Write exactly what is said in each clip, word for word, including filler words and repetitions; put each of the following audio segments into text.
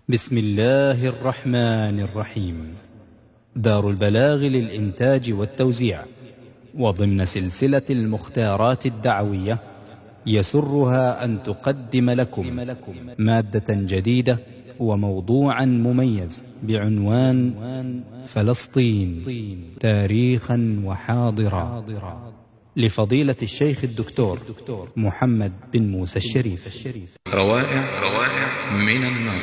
بسم الله الرحمن الرحيم. دار البلاغ للإنتاج والتوزيع وضمن سلسلة المختارات الدعوية يسرها أن تقدم لكم مادة جديدة وموضوعا مميز بعنوان فلسطين تاريخا وحاضرا لفضيلة الشيخ الدكتور محمد بن موسى الشريف. روائع روائع من النار.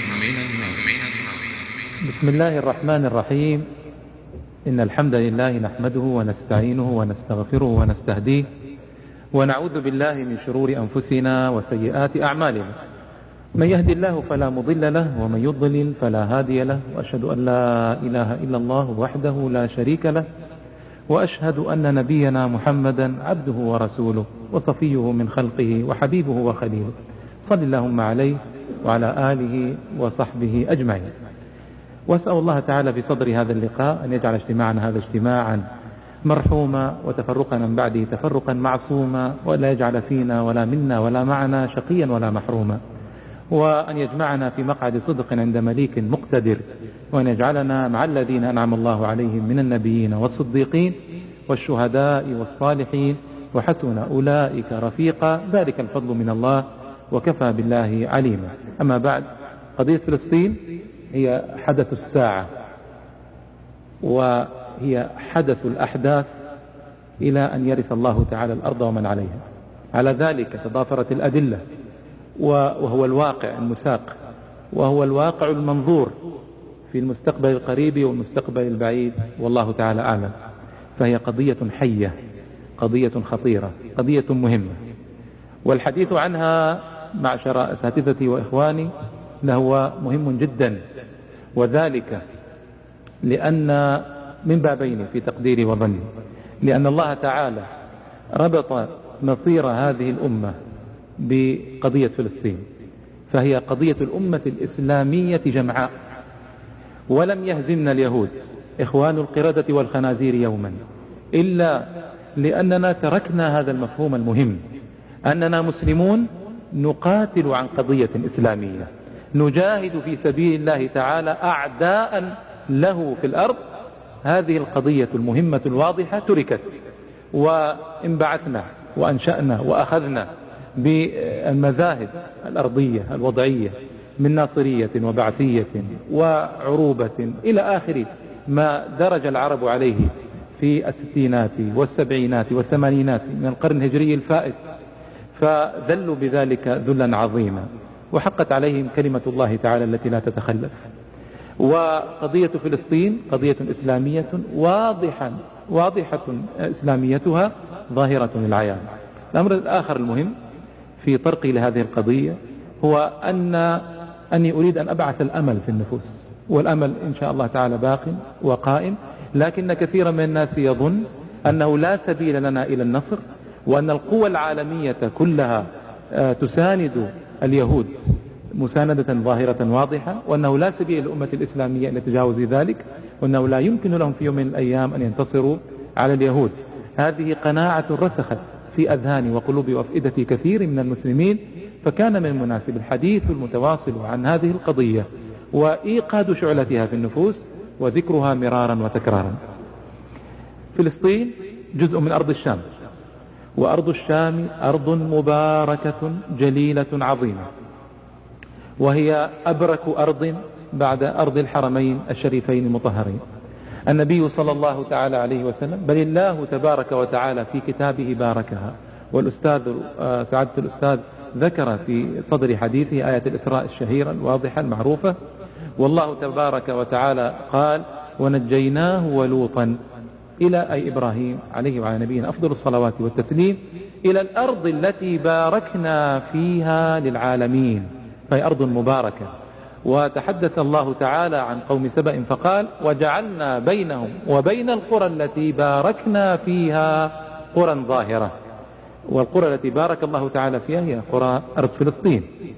بسم الله الرحمن الرحيم. إن الحمد لله نحمده ونستعينه ونستغفره ونستهديه ونعوذ بالله من شرور أنفسنا وسيئات أعمالنا. من يهدي الله فلا مضل له ومن يضلل فلا هادي له، وأشهد أن لا إله إلا الله وحده لا شريك له، وأشهد أن نبينا محمدا عبده ورسوله وصفيه من خلقه وحبيبه وخليله، صل اللهم عليه وعلى آله وصحبه أجمعين. وأسأل الله تعالى في صدر هذا اللقاء أن يجعل اجتماعنا هذا اجتماعا مرحوما وتفرقنا من بعده تفرقا معصوما، ولا يجعل فينا ولا منا ولا معنا شقيا ولا محروما، وأن يجمعنا في مقعد صدق عند مليك مقتدر، وأن يجعلنا مع الذين أنعم الله عليهم من النبيين والصديقين والشهداء والصالحين وحسن أولئك رفيقا، ذلك الفضل من الله وكفى بالله عليما. أما بعد، قضية فلسطين هي حدث الساعة، وهي حدث الأحداث إلى أن يرث الله تعالى الأرض ومن عليها. على ذلك تضافرت الأدلة، وهو الواقع المساق، وهو الواقع المنظور في المستقبل القريب والمستقبل البعيد، والله تعالى أعلم. فهي قضية حية، قضية خطيرة، قضية مهمة، والحديث عنها معشر أساتذتي وإخواني لهو مهم جدا، وذلك لأن من بابين في تقديري وظني، لأن الله تعالى ربط مصير هذه الأمة بقضية فلسطين، فهي قضية الأمة الإسلامية جمعاء. ولم يهزمنا اليهود إخوان القردة والخنازير يوما إلا لأننا تركنا هذا المفهوم المهم، أننا مسلمون نقاتل عن قضية إسلامية، نجاهد في سبيل الله تعالى أعداء له في الأرض. هذه القضية المهمة الواضحة تركت، وانبعثنا وأنشأنا وأخذنا بالمذاهب الأرضية الوضعية من ناصرية وبعثية وعروبة إلى آخر ما درج العرب عليه في الستينات والسبعينات والثمانينات من القرن الهجري الفائت، فذلوا بذلك ذلا عظيما، وحقت عليهم كلمة الله تعالى التي لا تتخلف. وقضية فلسطين قضية إسلامية واضحة واضحة إسلاميتها ظاهرة للعيان. الأمر الآخر المهم في طرقي لهذه القضية هو أن أني أريد أن أبعث الأمل في النفوس، والأمل إن شاء الله تعالى باق وقائم، لكن كثيرا من الناس يظن أنه لا سبيل لنا إلى النصر، وأن القوى العالمية كلها تساند اليهود مساندة ظاهرة واضحة، وأنه لا سبيل للأمة الإسلامية إلى تجاوز ذلك، وأنه لا يمكن لهم في يوم من الأيام أن ينتصروا على اليهود. هذه قناعة رسخت في أذهان وقلوب وأفئدة كثير من المسلمين، فكان من المناسب الحديث المتواصل عن هذه القضية وإيقاد شعلتها في النفوس وذكرها مرارا وتكرارا. فلسطين جزء من أرض الشام، وأرض الشام أرض مباركة جليلة عظيمة، وهي أبرك أرض بعد أرض الحرمين الشريفين المطهرين. النبي صلى الله تعالى عليه وسلم، بل الله تبارك وتعالى في كتابه باركها، والأستاذ سعادة الأستاذ ذكر في صدر حديثه آية الإسراء الشهيرة الواضحة المعروفة، والله تبارك وتعالى قال: ونجيناه ولوطا إلى أي إبراهيم عليه وعلى نبينا أفضل الصلوات والتسليم، إلى الأرض التي باركنا فيها للعالمين، فهي أرض مباركة. وتحدث الله تعالى عن قوم سبأ فقال: وجعلنا بينهم وبين القرى التي باركنا فيها قرى ظاهرة. والقرى التي بارك الله تعالى فيها هي قرى أرض فلسطين.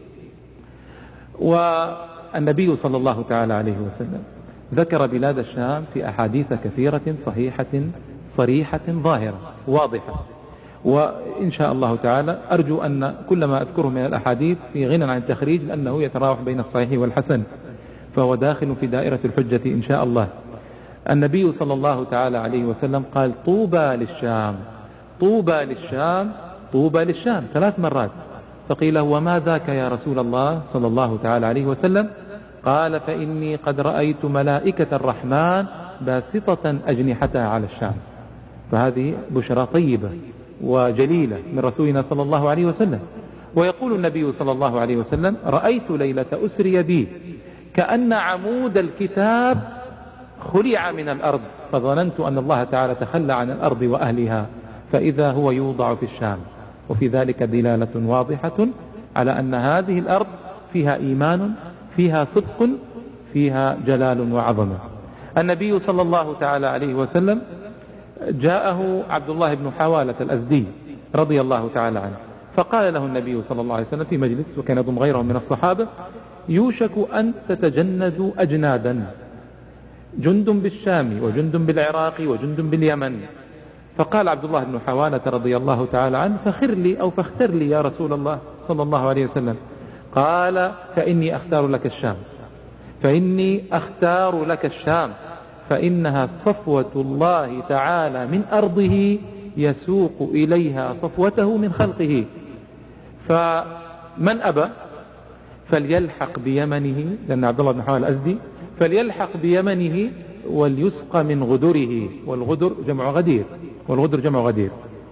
والنبي صلى الله تعالى عليه وسلم ذكر بلاد الشام في أحاديث كثيرة صحيحة صريحة ظاهرة واضحة، وإن شاء الله تعالى أرجو أن كل ما أذكره من الأحاديث في غنى عن التخريج، لأنه يتراوح بين الصحيح والحسن، فهو داخل في دائرة الحجة إن شاء الله. النبي صلى الله تعالى عليه وسلم قال طوبى للشام، طوبى للشام، طوبى للشام ثلاث مرات. فقيل وما ذاك يا رسول الله صلى الله تعالى عليه وسلم؟ قال فإني قد رأيت ملائكة الرحمن باسطة أجنحتها على الشام. فهذه بشرى طيبة وجليلة من رسولنا صلى الله عليه وسلم. ويقول النبي صلى الله عليه وسلم رأيت ليلة أسري بي كأن عمود الكتاب خلع من الأرض، فظننت أن الله تعالى تخلى عن الأرض وأهلها، فإذا هو يوضع في الشام. وفي ذلك دلالة واضحة على أن هذه الأرض فيها إيمان، فيها صدق، فيها جلال وعظمة. النبي صلى الله تعالى عليه وسلم جاءه عبد الله بن حوالة الأزدي رضي الله تعالى عنه، فقال له النبي صلى الله عليه وسلم في مجلس وكان يضم غيرهم من الصحابة يوشك أن تتجندوا أجنادا، جند بالشام وجند بالعراق وجند باليمن. فقال عبد الله بن حوالة رضي الله تعالى عنه فخر لي أو فاختر لي يا رسول الله صلى الله عليه وسلم. قال فإني أختار لك الشام، فإني أختار لك الشام، فإنها صفوة الله تعالى من أرضه يسوق إليها صفوته من خلقه، فمن أبى فليلحق بيمنه، لأن عبد الله بن حوالة الأزدي، فليلحق بيمنه وليسقى من غدره، والغدر جمع غدير، والغدر جمع غدير.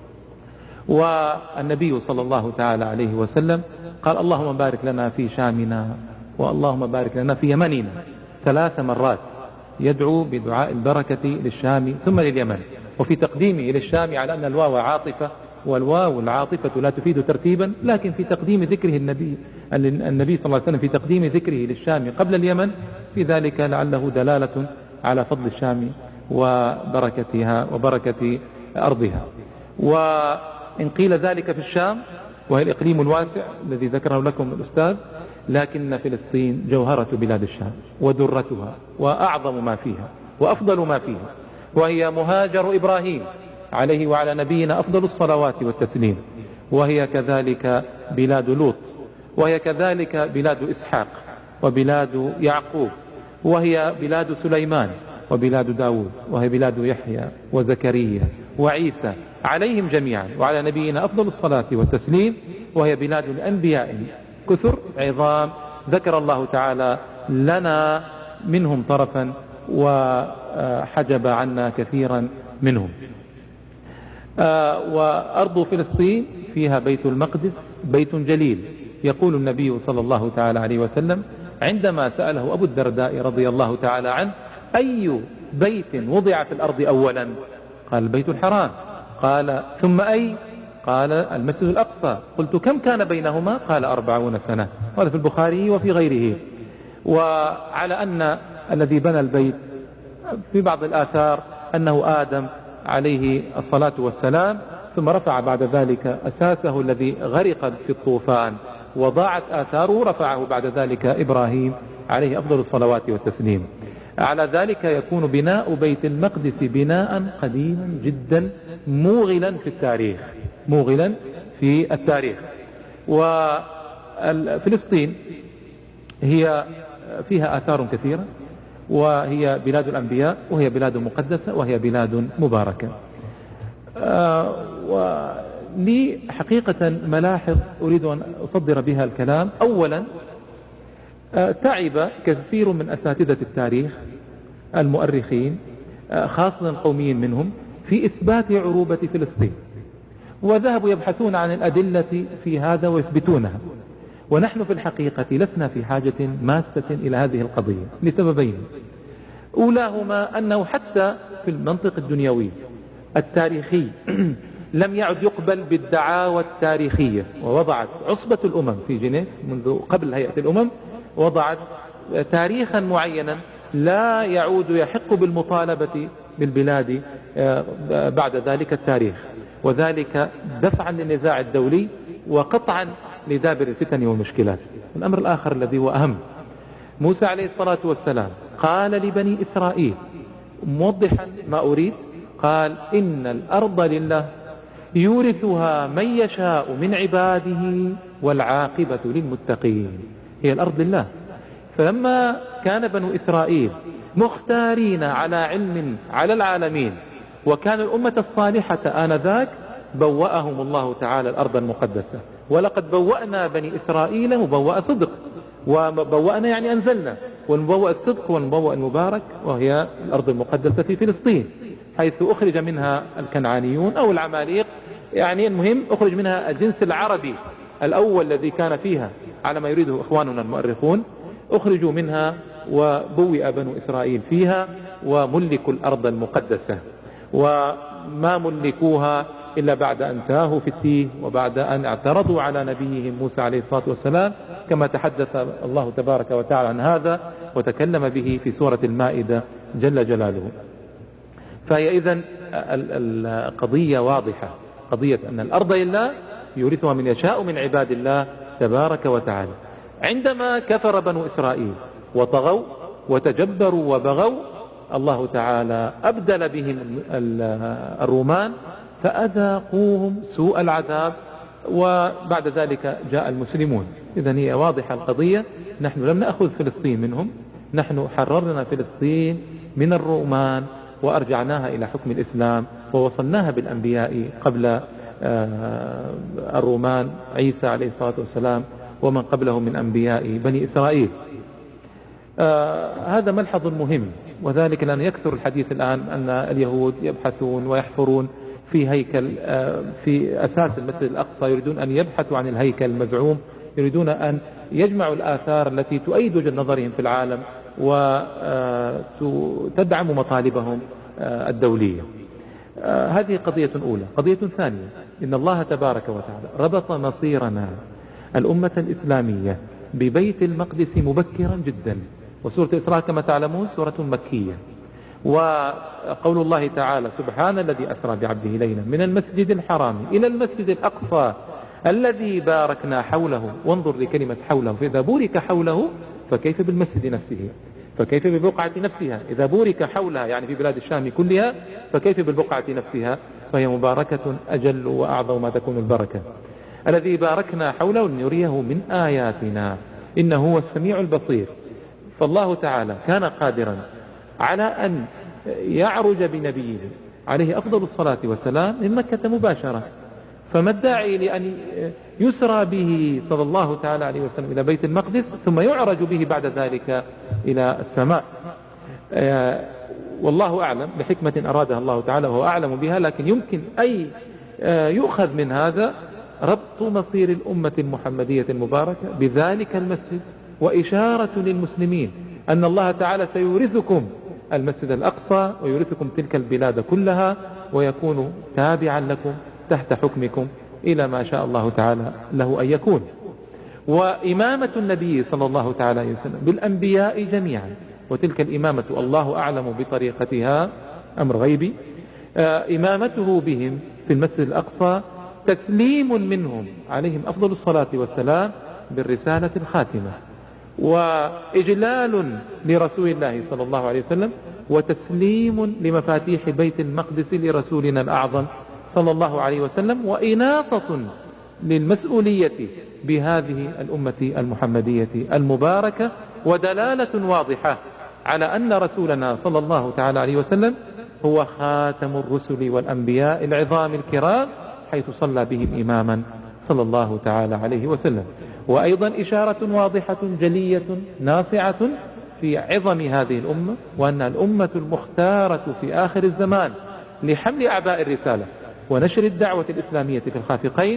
والنبي صلى الله تعالى عليه وسلم قال اللهم بارك لنا في شامنا، واللهم بارك لنا في يمننا، ثلاث مرات يدعو بدعاء البركة للشام ثم لليمن. وفي تقديمه للشام على أن الواو عاطفة، والواو العاطفة لا تفيد ترتيبا، لكن في تقديم ذكره النبي النبي صلى الله عليه وسلم في تقديم ذكره للشام قبل اليمن، في ذلك لعله دلالة على فضل الشام وبركتها وبركة أرضها. وإن قيل ذلك في الشام وهي الإقليم الواسع الذي ذكره لكم الأستاذ، لكن فلسطين جوهرة بلاد الشام ودرتها وأعظم ما فيها وأفضل ما فيها، وهي مهاجر إبراهيم عليه وعلى نبينا أفضل الصلوات والتسليم، وهي كذلك بلاد لوط، وهي كذلك بلاد إسحاق وبلاد يعقوب، وهي بلاد سليمان وبلاد داود، وهي بلاد يحيى وزكريا وعيسى عليهم جميعا وعلى نبينا أفضل الصلاة والتسليم، وهي بلاد الأنبياء كثر عظام ذكر الله تعالى لنا منهم طرفا وحجب عنا كثيرا منهم. وأرض فلسطين فيها بيت المقدس بيت جليل. يقول النبي صلى الله تعالى عليه وسلم عندما سأله أبو الدرداء رضي الله تعالى عنه أي بيت وضع في الأرض أولا؟ قال البيت الحرام. قال ثم أي؟ قال المسجد الأقصى. قلت كم كان بينهما؟ قال أربعون سنة. وهذا في البخاري وفي غيره. وعلى أن الذي بنى البيت في بعض الآثار أنه آدم عليه الصلاة والسلام، ثم رفع بعد ذلك أساسه الذي غرق في الطوفان وضاعت آثاره، رفعه بعد ذلك إبراهيم عليه أفضل الصلوات والتسليم. على ذلك يكون بناء بيت المقدس بناء قديما جدا موغلا في التاريخ، موغلا في التاريخ. وفلسطين هي فيها آثار كثيرة، وهي بلاد الأنبياء، وهي بلاد مقدسة، وهي بلاد مباركة. آه ولي حقيقة ملاحظ أريد أن أصدر بها الكلام. أولا آه تعب كثير من أساتذة التاريخ المؤرخين آه خاصة القوميين منهم في إثبات عروبة فلسطين، وذهبوا يبحثون عن الأدلة في هذا ويثبتونها، ونحن في الحقيقة لسنا في حاجة ماسة إلى هذه القضية لسببين. أولاهما أنه حتى في المنطق الدنيوي التاريخي لم يعد يقبل بالدعاوى التاريخية، ووضعت عصبة الأمم في جنيف منذ قبل هيئة الأمم وضعت تاريخا معينا لا يعود يحق بالمطالبة بالبلاد بعد ذلك التاريخ، وذلك دفعا للنزاع الدولي وقطعا لدابر الفتن والمشكلات. الأمر الآخر الذي هو أهم، موسى عليه الصلاة والسلام قال لبني إسرائيل موضحا ما أريد، قال إن الأرض لله يورثها من يشاء من عباده والعاقبة للمتقين. هي الأرض لله. فلما كان بنو إسرائيل مختارين على علم على العالمين وكانوا الأمة الصالحة آنذاك، بوأهم الله تعالى الأرض المقدسة. ولقد بوأنا بني إسرائيل مبوأ صدق، وبوأنا يعني أنزلنا، والمبوأ الصدق والمبوأ المبارك وهي الأرض المقدسة في فلسطين، حيث أخرج منها الكنعانيون أو العماليق، يعني المهم أخرج منها الجنس العربي الأول الذي كان فيها على ما يريده إخواننا المؤرخون، أخرجوا منها وبوئ بنو إسرائيل فيها وملكوا الأرض المقدسة، وما ملكوها إلا بعد أن تاهوا في التيه وبعد أن اعترضوا على نبيهم موسى عليه الصلاة والسلام، كما تحدث الله تبارك وتعالى عن هذا وتكلم به في سورة المائدة جل جلاله. فهي إذن القضية واضحة، قضية أن الأرض لله يورثها من يشاء من عباد الله تبارك وتعالى. عندما كفر بنو إسرائيل وطغوا وتجبروا وبغوا، الله تعالى أبدل بهم الرومان فأذاقوهم سوء العذاب، وبعد ذلك جاء المسلمون. إذن هي واضحة القضية. نحن لم نأخذ فلسطين منهم، نحن حررنا فلسطين من الرومان وأرجعناها إلى حكم الإسلام ووصلناها بالأنبياء قبل الرومان، عيسى عليه الصلاة والسلام ومن قبله من أنبياء بني إسرائيل. آه هذا ملحظ مهم، وذلك لأن يكثر الحديث الآن أن اليهود يبحثون ويحفرون في هيكل آه في أساس المسجد الأقصى، يريدون أن يبحثوا عن الهيكل المزعوم، يريدون أن يجمعوا الآثار التي تؤيد وجهة نظرهم في العالم وتدعم مطالبهم آه الدولية. آه هذه قضية أولى. قضية ثانية، إن الله تبارك وتعالى ربط مصيرنا الأمة الإسلامية ببيت المقدس مبكرا جدا، وسورة الإسراء كما تعلمون سورة مكية. وقول الله تعالى: سبحان الذي أسرى بعبده ليلا من المسجد الحرام إلى المسجد الأقصى الذي باركنا حوله، وانظر لكلمة حوله، فإذا بورك حوله فكيف بالمسجد نفسه، فكيف بالبقعة نفسها، إذا بورك حولها يعني في بلاد الشام كلها فكيف بالبقعة نفسها، فهي مباركة أجل وأعظم ما تكون البركة. الذي باركنا حوله لنريه من آياتنا إنه هو السميع البصير. فالله تعالى كان قادرا على أن يعرج بنبيه عليه أفضل الصلاة والسلام من مكة مباشرة، فما الداعي لأن يسرى به صلى الله تعالى عليه وسلم إلى بيت المقدس ثم يعرج به بعد ذلك إلى السماء؟ والله أعلم بحكمة أرادها الله تعالى وهو أعلم بها، لكن يمكن أي يؤخذ من هذا ربط مصير الأمة المحمدية المباركة بذلك المسجد، وإشارة للمسلمين أن الله تعالى سيورثكم المسجد الأقصى ويورثكم تلك البلاد كلها، ويكون تابعا لكم تحت حكمكم إلى ما شاء الله تعالى له أن يكون. وإمامة النبي صلى الله تعالى عليه وسلم بالأنبياء جميعا، وتلك الإمامة الله أعلم بطريقتها، أمر غيبي. إمامته بهم في المسجد الأقصى تسليم منهم عليهم أفضل الصلاة والسلام بالرسالة الخاتمة، وإجلال لرسول الله صلى الله عليه وسلم، وتسليم لمفاتيح بيت المقدس لرسولنا الأعظم صلى الله عليه وسلم، وإناطة للمسؤولية بهذه الأمة المحمدية المباركة، ودلالة واضحة على أن رسولنا صلى الله تعالى عليه وسلم هو خاتم الرسل والأنبياء العظام الكرام، حيث صلى بهم إماما صلى الله تعالى عليه وسلم. وأيضا إشارة واضحة جلية ناصعة في عظم هذه الأمة، وأن الأمة المختارة في آخر الزمان لحمل أعباء الرسالة ونشر الدعوة الإسلامية في الخافقين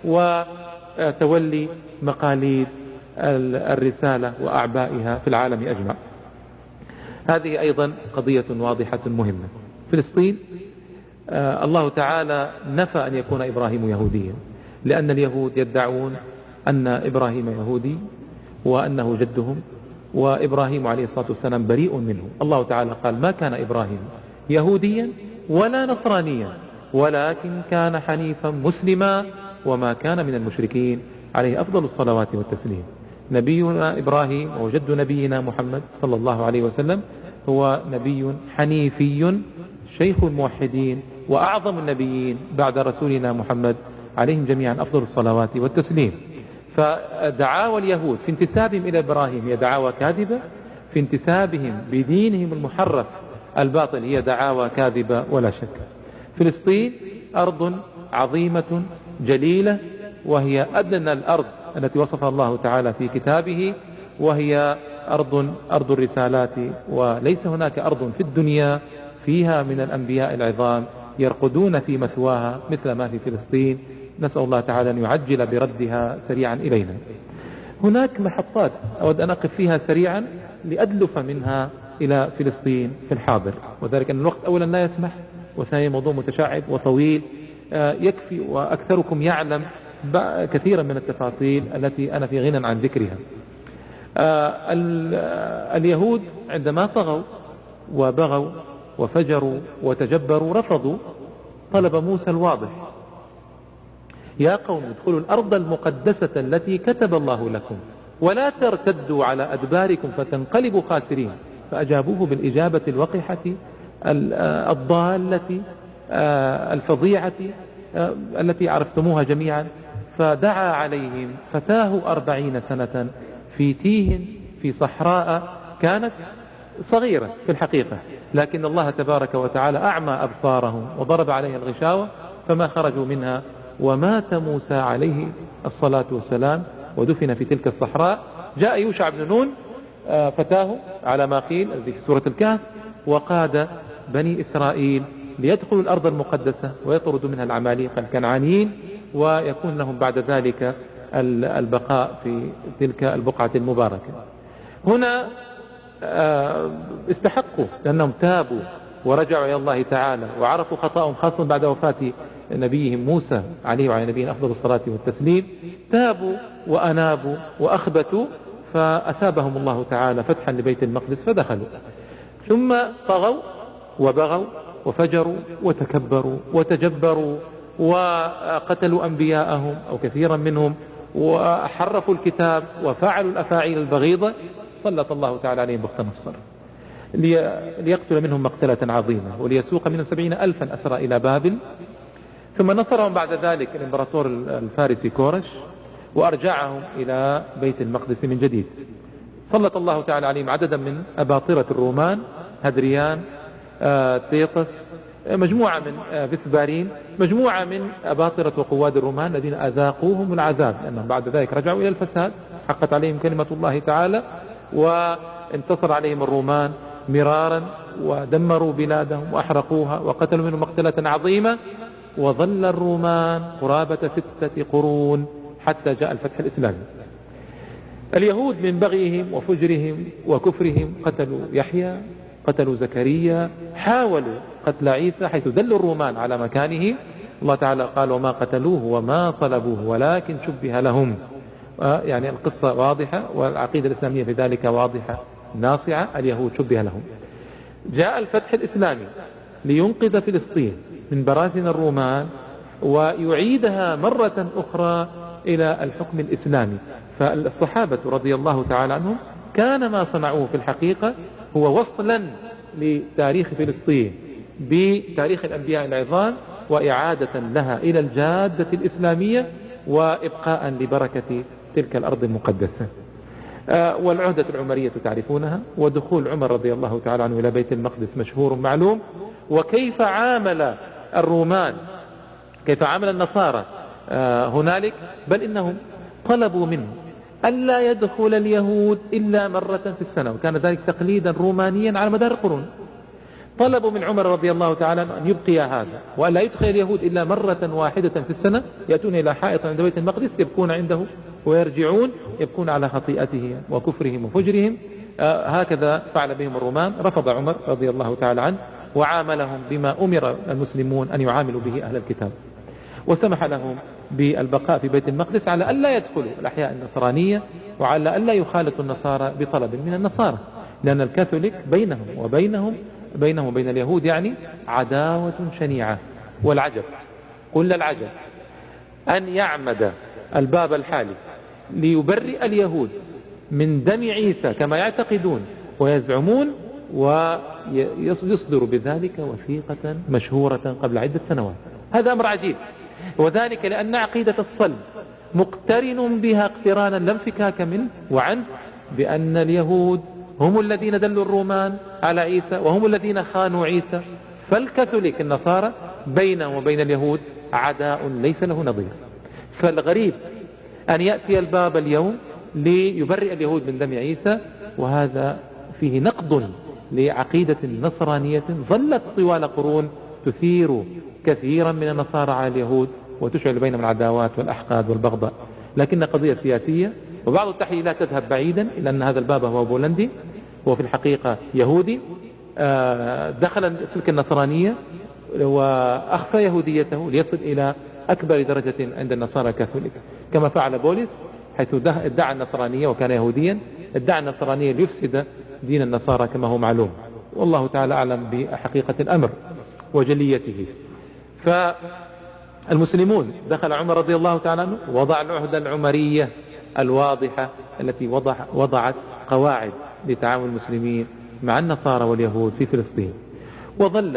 وتولي مقاليد الرسالة وأعبائها في العالم أجمع. هذه أيضا قضية واضحة مهمة. فلسطين آه الله تعالى نفى أن يكون إبراهيم يهوديا، لأن اليهود يدعون أن إبراهيم يهودي وأنه جدهم، وإبراهيم عليه الصلاة والسلام بريء منه. الله تعالى قال: ما كان إبراهيم يهوديا ولا نصرانيا ولكن كان حنيفا مسلما وما كان من المشركين، عليه أفضل الصلوات والتسليم. نبينا إبراهيم وجد نبينا محمد صلى الله عليه وسلم هو نبي حنيفي شيخ الموحدين وأعظم النبيين بعد رسولنا محمد عليهم جميعا أفضل الصلوات والتسليم. فدعاوى اليهود في انتسابهم إلى إبراهيم هي دعاوى كاذبة، في انتسابهم بدينهم المحرف الباطل هي دعاوى كاذبة ولا شك. فلسطين أرض عظيمة جليلة، وهي أدنى الأرض التي وصفها الله تعالى في كتابه، وهي أرض أرض الرسالات، وليس هناك أرض في الدنيا فيها من الأنبياء العظام يرقدون في مثواها مثل ما في فلسطين. نسأل الله تعالى أن يعجل بردها سريعا إلينا. هناك محطات أود أن أقف فيها سريعا لأدلف منها إلى فلسطين في الحاضر، وذلك أن الوقت أولا لا يسمح، وثانيا موضوع متشعب وطويل يكفي، وأكثركم يعلم كثيرا من التفاصيل التي أنا في غنى عن ذكرها. اليهود عندما طغوا وبغوا وفجروا وتجبروا رفضوا طلب موسى الواضح: يا قوم ادخلوا الأرض المقدسة التي كتب الله لكم ولا ترتدوا على أدباركم فتنقلبوا خاسرين. فأجابوه بالإجابة الوقحة الضالة الفظيعة التي عرفتموها جميعا. فدعا عليهم فتاه أربعين سنة في تيه في صحراء كانت صغيرة في الحقيقة، لكن الله تبارك وتعالى أعمى أبصارهم وضرب عليها الغشاوة فما خرجوا منها. ومات موسى عليه الصلاة والسلام ودفن في تلك الصحراء. جاء يوشع بن نون فتاه على ما قيل في سورة الكهف، وقاد بني إسرائيل ليدخلوا الأرض المقدسة ويطردوا منها العماليق الكنعانيين، ويكون لهم بعد ذلك البقاء في تلك البقعة المباركة. هنا استحقوا لأنهم تابوا ورجعوا إلى الله تعالى وعرفوا خطأهم، خاصة بعد وفاة نبيهم موسى عليه وعلى نبينا أفضل الصلاة والتسليم. تابوا وأنابوا وأخبتوا فأثابهم الله تعالى فتحا لبيت المقدس فدخلوا. ثم طغوا وبغوا وفجروا وتكبروا وتجبروا وقتلوا أنبياءهم أو كثيرا منهم، وحرفوا الكتاب وفعلوا الأفاعيل البغيضة. سلط الله تعالى عليهم بخت نصر ليقتل منهم مقتلة عظيمة وليسوق منهم سبعين ألفا أسرى إلى بابل. ثم نصرهم بعد ذلك الإمبراطور الفارسي كورش وأرجعهم إلى بيت المقدس من جديد. سلط الله تعالى عليهم عددا من أباطرة الرومان، هدريان، آه، تيطس، مجموعة من آه، فسبارين، مجموعة من أباطرة وقواد الرومان الذين أذاقوهم العذاب، لأنهم بعد ذلك رجعوا إلى الفساد، حقت عليهم كلمة الله تعالى وانتصر عليهم الرومان مرارا ودمروا بلادهم وأحرقوها وقتلوا منهم مقتلة عظيمة. وظل الرومان قرابة ستة قرون حتى جاء الفتح الإسلامي. اليهود من بغيهم وفجرهم وكفرهم قتلوا يحيى، قتلوا زكريا، حاولوا قتل عيسى حيث دلوا الرومان على مكانه. الله تعالى قال: وما قتلوه وما صلبوه ولكن شبه لهم. يعني القصة واضحة والعقيدة الإسلامية في ذلك واضحة ناصعة. اليهود شبه لهم. جاء الفتح الإسلامي لينقذ فلسطين من براثن الرومان ويعيدها مرة أخرى إلى الحكم الإسلامي. فالصحابة رضي الله تعالى عنهم كان ما صنعوه في الحقيقة هو وصلا لتاريخ فلسطين بتاريخ الأنبياء العظام وإعادة لها إلى الجادة الإسلامية وإبقاء لبركة تلك الأرض المقدسة. آه والعهدة العمرية تعرفونها، ودخول عمر رضي الله تعالى عنه إلى بيت المقدس مشهور معلوم، وكيف عامل الرومان كيف عامل النصارى آه هنالك، بل إنهم طلبوا منه ألا يدخل اليهود إلا مرة في السنة، وكان ذلك تقليدا رومانيا على مدار القرون. طلبوا من عمر رضي الله تعالى أن يبقي هذا وألا يدخل اليهود إلا مرة واحدة في السنة، يأتون إلى حائط عند بيت المقدس يبكون عنده ويرجعون يبكون على خطيئتهم وكفرهم وفجرهم. آه هكذا فعل بهم الرومان. رفض عمر رضي الله تعالى عنه وعاملهم بما أمر المسلمون أن يعاملوا به أهل الكتاب، وسمح لهم بالبقاء في بيت المقدس على ألا يدخلوا الأحياء النصرانية وعلى ألا يخالطوا النصارى بطلب من النصارى، لأن الكاثوليك بينهم وبينهم بينهم وبين اليهود يعني عداوة شنيعة. والعجب قل العجب أن يعمد الباب الحالي ليبرئ اليهود من دم عيسى كما يعتقدون ويزعمون، ويصدر بذلك وثيقة مشهورة قبل عدة سنوات. هذا أمر عجيب، وذلك لأن عقيدة الصلب مقترن بها اقترانا لا انفكاك منه وعنه، بأن اليهود هم الذين دلوا الرومان على عيسى وهم الذين خانوا عيسى، فالكاثوليك النصارى بينهم وبين اليهود عداء ليس له نظير. فالغريب أن يأتي الباب اليوم ليبرئ اليهود من دم عيسى، وهذا فيه نقض لعقيدة نصرانية ظلت طوال قرون تثير كثيرا من النصارى على اليهود وتشعل بينهم العداوات والأحقاد والبغضاء، لكن قضية سياسية. وبعض التحليلات تذهب بعيدا إلى أن هذا البابا هو بولندي، هو في الحقيقة يهودي دخل سلك النصرانية وأخفى يهوديته ليصل إلى أكبر درجة عند النصارى الكاثوليك، كما فعل بولس حيث ادعى النصرانية وكان يهوديا، ادعى النصرانية ليفسد دين النصارى كما هو معلوم، والله تعالى أعلم بحقيقة الأمر وجليته. فالمسلمون دخل عمر رضي الله تعالى عنه وضع العهدة العمرية الواضحة التي وضع وضعت قواعد لتعامل المسلمين مع النصارى واليهود في فلسطين. وظل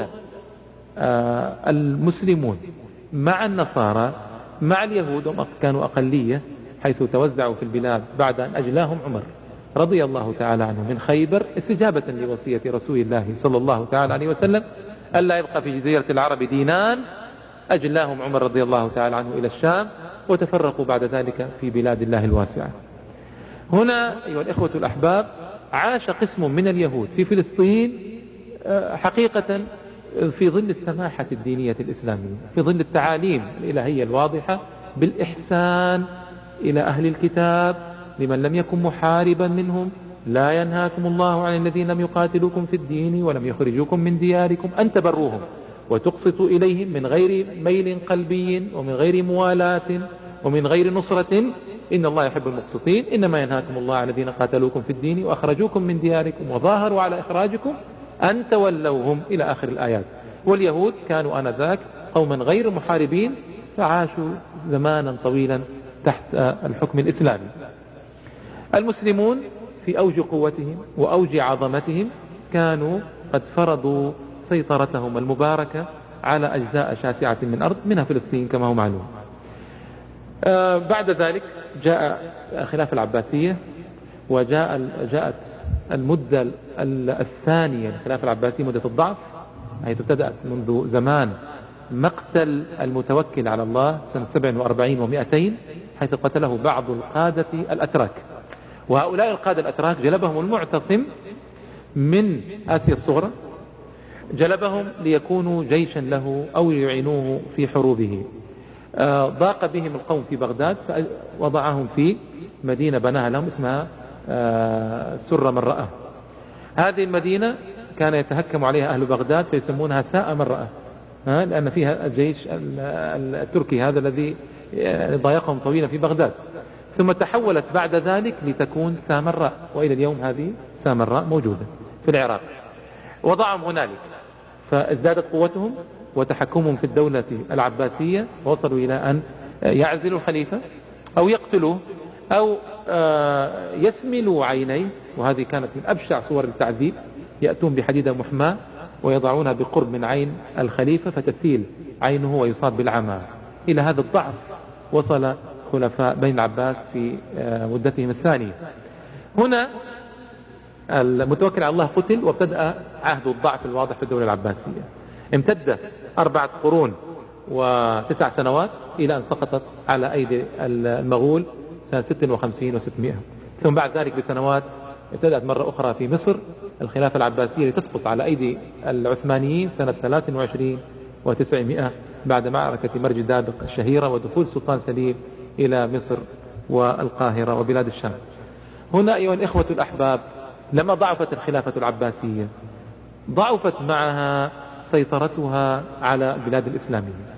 آه المسلمون مع النصارى مع اليهود، هم كانوا أقلية حيث توزعوا في البلاد بعد أن أجلاهم عمر رضي الله تعالى عنه من خيبر استجابة لوصية رسول الله صلى الله تعالى عليه وسلم ألا يبقى في جزيرة العرب دينان، أجلاهم عمر رضي الله تعالى عنه إلى الشام، وتفرقوا بعد ذلك في بلاد الله الواسعة. هنا أيها الإخوة الأحباب عاش قسم من اليهود في فلسطين حقيقة في ظل السماحة الدينية الإسلامية، في ظل التعاليم الإلهية الواضحة بالإحسان إلى أهل الكتاب لمن لم يكن محاربا منهم. لا ينهاكم الله عن الذين لم يقاتلوكم في الدين ولم يخرجوكم من دياركم أن تبروهم وتقسطوا إليهم من غير ميل قلبي ومن غير موالاة ومن غير نصرة إن الله يحب المقسطين. إنما ينهاكم الله عن الذين قاتلوكم في الدين وأخرجوكم من دياركم وظاهروا على إخراجكم أن تولوهم إلى آخر الآيات. واليهود كانوا آنذاك قوما غير محاربين، فعاشوا زمانا طويلا تحت الحكم الإسلامي. المسلمون في أوج قوتهم وأوج عظمتهم كانوا قد فرضوا سيطرتهم المباركة على أجزاء شاسعة من الأرض منها فلسطين كما هو معلوم. آه بعد ذلك جاء الخلافة العباسية، وجاء جاءت المدة الثانية للخلافة العباسية مدة الضعف، حيث ابتدأت منذ زمان مقتل المتوكل على الله سنة سبع وأربعين ومئتين، حيث قتله بعض القادة الأتراك. وهؤلاء القادة الأتراك جلبهم المعتصم من آسيا الصغرى، جلبهم ليكونوا جيشا له أو يعينوه في حروبه. آه ضاق بهم القوم في بغداد فوضعهم في مدينة بناها لهم اسمها آه سر من رأى. هذه المدينة كان يتهكم عليها أهل بغداد فيسمونها ساء من رأى، آه لأن فيها الجيش التركي هذا الذي ضايقهم طويلا في بغداد. ثم تحولت بعد ذلك لتكون سامراء، وإلى اليوم هذه سامراء موجودة في العراق. وضعهم هنالك فازدادت قوتهم وتحكمهم في الدولة العباسية، ووصلوا إلى أن يعزلوا الخليفة أو يقتلوه أو يسملوا عينيه، وهذه كانت من أبشع صور التعذيب. يأتون بحديدة محماة ويضعونها بقرب من عين الخليفة فتسيل عينه ويصاب بالعمى. إلى هذا الضعف وصل خلفاء بني العباس في مدتهم الثانية. هنا المتوكل على الله قتل، وابتدأ عهد الضعف الواضح في الدولة العباسية. امتد أربعة قرون وتسع سنوات إلى أن سقطت على أيدي المغول سنة ست وخمسين وستمائة. ثم بعد ذلك بسنوات ابتدأت مرة أخرى في مصر الخلافة العباسية لتسقط على أيدي العثمانيين سنة ثلاث وعشرين وتسعمائة بعد معركة مرج دابق الشهيرة ودخول سلطان سليم إلى مصر والقاهرة وبلاد الشام. هنا أيها الإخوة الأحباب لما ضعفت الخلافة العباسية ضعفت معها سيطرتها على البلاد الإسلامية،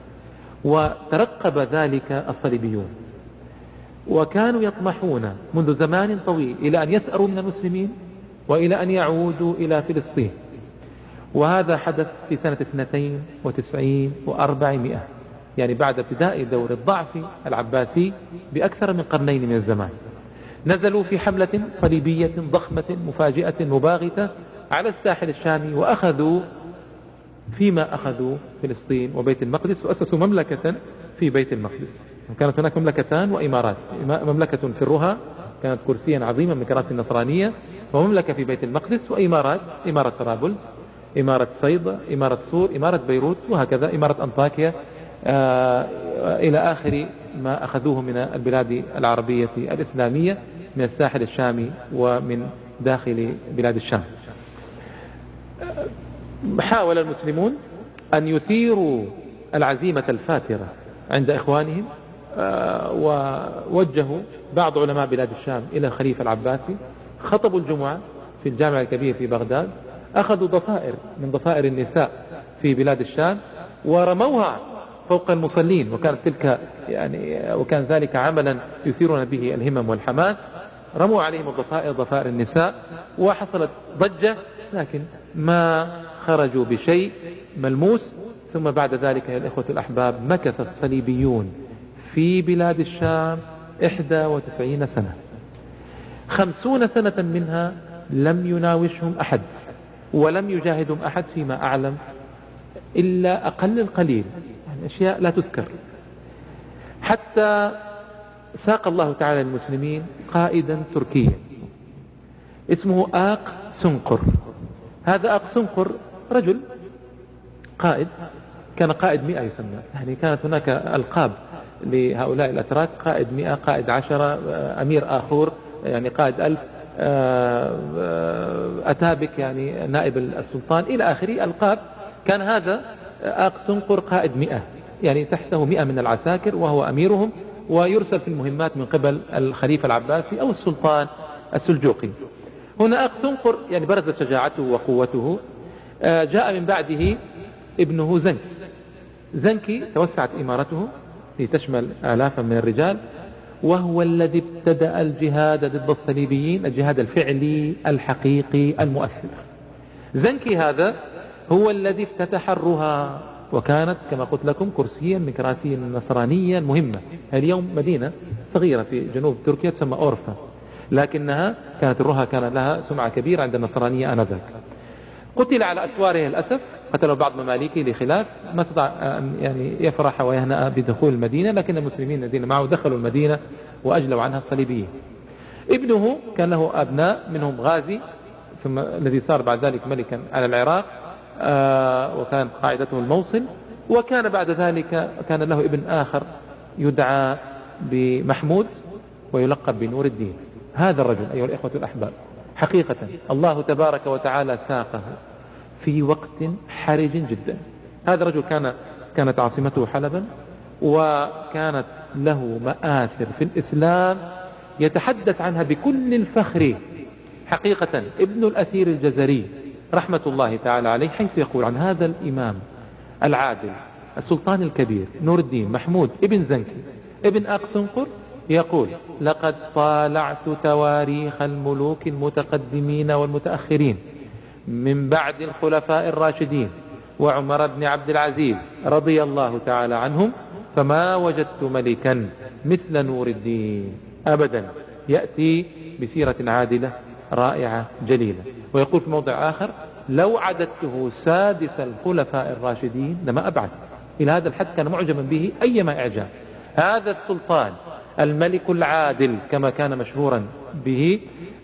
وترقب ذلك الصليبيون، وكانوا يطمحون منذ زمان طويل إلى أن يثأروا من المسلمين وإلى أن يعودوا إلى فلسطين. وهذا حدث في سنة اثنتين وتسعين وأربعمائة، يعني بعد ابتداء دور الضعف العباسي بأكثر من قرنين من الزمان. نزلوا في حملة صليبية ضخمة مفاجئة مباغتة على الساحل الشامي، وأخذوا فيما أخذوا فلسطين وبيت المقدس، وأسسوا مملكة في بيت المقدس. كانت هناك مملكتان وإمارات، مملكة في الرها كانت كرسيا عظيما من كراسي النصرانية، ومملكة في بيت المقدس، وإمارات، إمارة طرابلس، إمارة صيدا، إمارة صور، إمارة بيروت، وهكذا إمارة أنطاكيا آه إلى آخر ما أخذوه من البلاد العربية الإسلامية من الساحل الشامي ومن داخل بلاد الشام. حاول المسلمون أن يثيروا العزيمة الفاترة عند إخوانهم، آه ووجهوا بعض علماء بلاد الشام إلى الخليفة العباسي، خطبوا الجمعة في الجامع الكبير في بغداد، أخذوا ضفائر من ضفائر النساء في بلاد الشام ورموها فوق المصلين، وكانت تلك يعني وكان ذلك عملا يثيرون به الهمم والحماس. رموا عليهم الضفائر، ضفائر النساء، وحصلت ضجة، لكن ما خرجوا بشيء ملموس. ثم بعد ذلك يا الإخوة الأحباب مكث الصليبيون في بلاد الشام إحدى وتسعين سنة، خمسون سنة منها لم يناوشهم أحد ولم يجاهدهم أحد فيما أعلم إلا أقل القليل، يعني أشياء لا تذكر، حتى ساق الله تعالى للمسلمين قائدا تركيا اسمه آق سنقر. هذا آق سنقر رجل قائد، كان قائد مئة يسمى، يعني كانت هناك ألقاب لهؤلاء الأتراك، قائد مئة، قائد عشرة، أمير آخور يعني قائد ألف، أتابك يعني نائب السلطان إلى آخره ألقاب. كان هذا آق سنقر قائد مئة، يعني تحته مئة من العساكر وهو أميرهم، ويرسل في المهمات من قبل الخليفة العباسي أو السلطان السلجوقي. هنا آق سنقر يعني برزت شجاعته وقوته. جاء من بعده ابنه زنكي. زنكي توسعت إمارته لتشمل آلافا من الرجال، وهو الذي ابتدأ الجهاد ضد الصليبيين، الجهاد الفعلي الحقيقي المؤثر. زنكي هذا هو الذي افتتح الرها، وكانت كما قلت لكم كرسيا من كراسي النصرانية المهمة. اليوم مدينة صغيرة في جنوب تركيا تسمى أورفا، لكنها كانت الرها كان لها سمعة كبيرة عند النصرانية آنذاك. قتل على أسواره للأسف، قتلوا بعض مماليكه لخلاف، ما استطاع أن يعني يفرح ويهنأ بدخول المدينة، لكن المسلمين الذين معه دخلوا المدينة وأجلوا عنها الصليبيين. ابنه كان له أبناء، منهم غازي ثم الذي صار بعد ذلك ملكا على العراق، آه وكان قاعدته الموصل. وكان بعد ذلك كان له ابن آخر يدعى بمحمود ويلقب بنور الدين. هذا الرجل أيها الإخوة الأحباب حقيقة الله تبارك وتعالى ساقه في وقت حرج جدا. هذا الرجل كان كانت عاصمته حلبا، وكانت له مآثر في الإسلام يتحدث عنها بكل الفخر حقيقة. ابن الأثير الجزري رحمة الله تعالى عليه حيث يقول عن هذا الإمام العادل السلطان الكبير نور الدين محمود ابن زنكي ابن آق سنقر، يقول: لقد طالعت تواريخ الملوك المتقدمين والمتأخرين من بعد الخلفاء الراشدين وعمر بن عبد العزيز رضي الله تعالى عنهم، فما وجدت ملكا مثل نور الدين أبدا، يأتي بسيرة عادلة رائعة جليلة. ويقول في موضع آخر: لو عددته سادس الخلفاء الراشدين لما أبعد. إلى هذا الحد كان معجبا به أيما إعجاب. هذا السلطان الملك العادل كما كان مشهورا به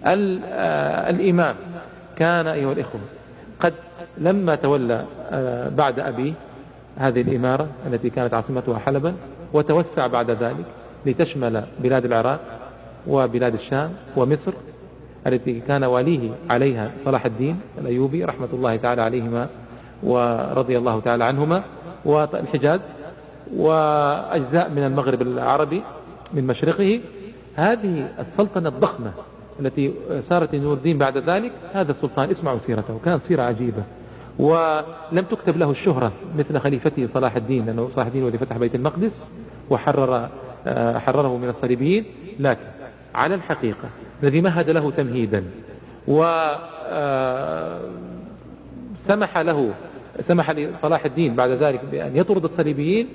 الإمام كان أيها الإخوة قد لما تولى بعد أبيه هذه الإمارة التي كانت عاصمتها حلبا، وتوسع بعد ذلك لتشمل بلاد العراق وبلاد الشام ومصر التي كان واليه عليها صلاح الدين الأيوبي رحمة الله تعالى عليهما ورضي الله تعالى عنهما، والحجاز وأجزاء من المغرب العربي من مشرقه. هذه السلطنة الضخمة التي صارت لنور الدين بعد ذلك، هذا السلطان اسمعوا سيرته، كانت سيرة عجيبة ولم تكتب له الشهرة مثل خليفته صلاح الدين، لأنه صلاح الدين الذي فتح بيت المقدس وحرر حرره من الصليبيين، لكن على الحقيقة الذي مهد له تمهيدا وسمح له سمح لصلاح الدين بعد ذلك بأن يطرد الصليبيين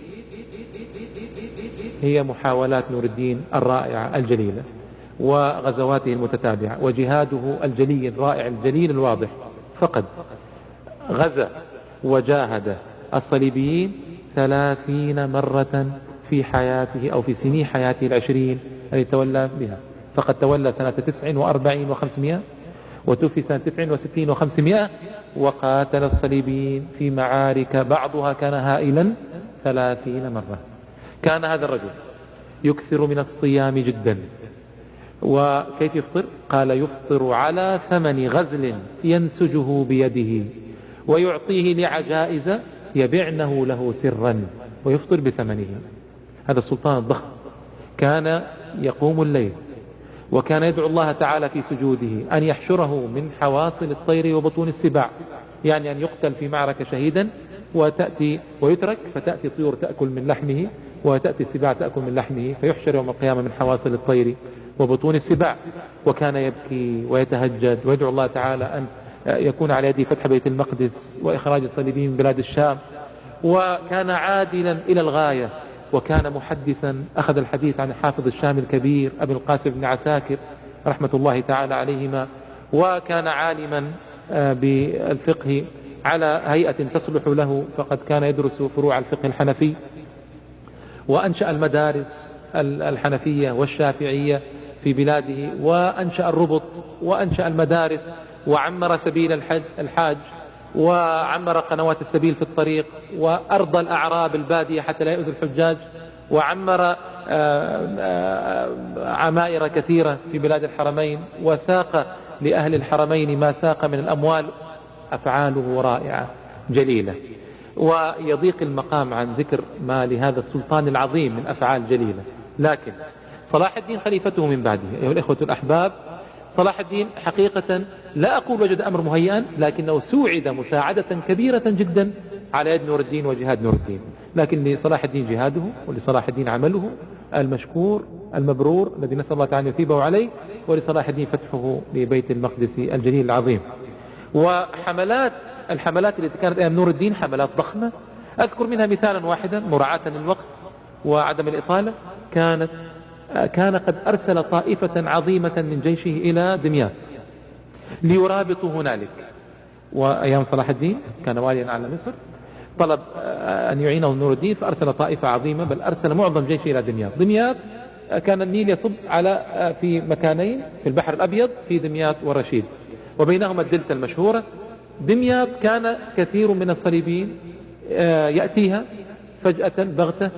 هي محاولات نور الدين الرائعة الجليلة وغزواته المتتابعة وجهاده الجلي الرائع الجليل الواضح فقد غزا وجاهد الصليبيين ثلاثين مرة في حياته أو في سنين حياته العشرين التي تولى بها. فقد تولى سنة تسع وأربعين وخمسمائة وتوفي سنة تسع وستين وخمسمائة، وقاتل الصليبيين في معارك بعضها كان هائلا ثلاثين مرة. كان هذا الرجل يكثر من الصيام جدا. وكيف يفطر؟ قال يفطر على ثمن غزل ينسجه بيده ويعطيه لعجائز يبعنه له سرا ويفطر بثمنه. هذا السلطان الضخم كان يقوم الليل، وكان يدعو الله تعالى في سجوده أن يحشره من حواصل الطير وبطون السباع، يعني أن يقتل في معركة شهيدا وتأتي ويترك، فتأتي طيور تأكل من لحمه وتأتي السباع تأكل من لحمه، فيحشر يوم القيامة من حواصل الطير وبطون السباع. وكان يبكي ويتهجد ويدعو الله تعالى أن يكون على يده فتح بيت المقدس وإخراج الصليبيين من بلاد الشام. وكان عادلا إلى الغاية، وكان محدثا. أخذ الحديث عن حافظ الشام الكبير أبي القاسم بن عساكر رحمة الله تعالى عليهما. وكان عالما بالفقه على هيئة تصلح له، فقد كان يدرس فروع الفقه الحنفي، وأنشأ المدارس الحنفية والشافعية في بلاده، وأنشأ الربط وأنشأ المدارس، وعمر سبيل الحج الحاج، وعمر قنوات السبيل في الطريق، وأرضى الأعراب البادية حتى لا يؤذوا الحجاج، وعمر عمائر كثيرة في بلاد الحرمين، وساق لأهل الحرمين ما ساق من الأموال. أفعاله رائعة جليلة، ويضيق المقام عن ذكر ما لهذا السلطان العظيم من أفعال جليلة. لكن صلاح الدين خليفته من بعده أيها الإخوة الأحباب، صلاح الدين حقيقة لا أقول وجد أمر مهيئا، لكنه سوعد مساعدة كبيرة جدا على يد نور الدين وجهاد نور الدين. لكن لصلاح الدين جهاده، ولصلاح الدين عمله المشكور المبرور الذي نسأل الله تعالى يثيبه عليه، ولصلاح الدين فتحه لبيت المقدس الجليل العظيم. وحملات الحملات التي كانت أيام نور الدين حملات ضخمة. أذكر منها مثالا واحدا مراعاة للوقت وعدم الإطالة. كانت كان قد أرسل طائفة عظيمة من جيشه إلى دمياط ليرابطوا هنالك. وأيام صلاح الدين كان واليا على مصر، طلب أن يعينه نور الدين، فأرسل طائفة عظيمة، بل أرسل معظم جيشه إلى دمياط. دمياط كان النيل يصب على في مكانين في البحر الأبيض، في دمياط والرشيد، وبينهما الدلتا المشهورة. دمياط كان كثير من الصليبيين يأتيها فجأة بغتة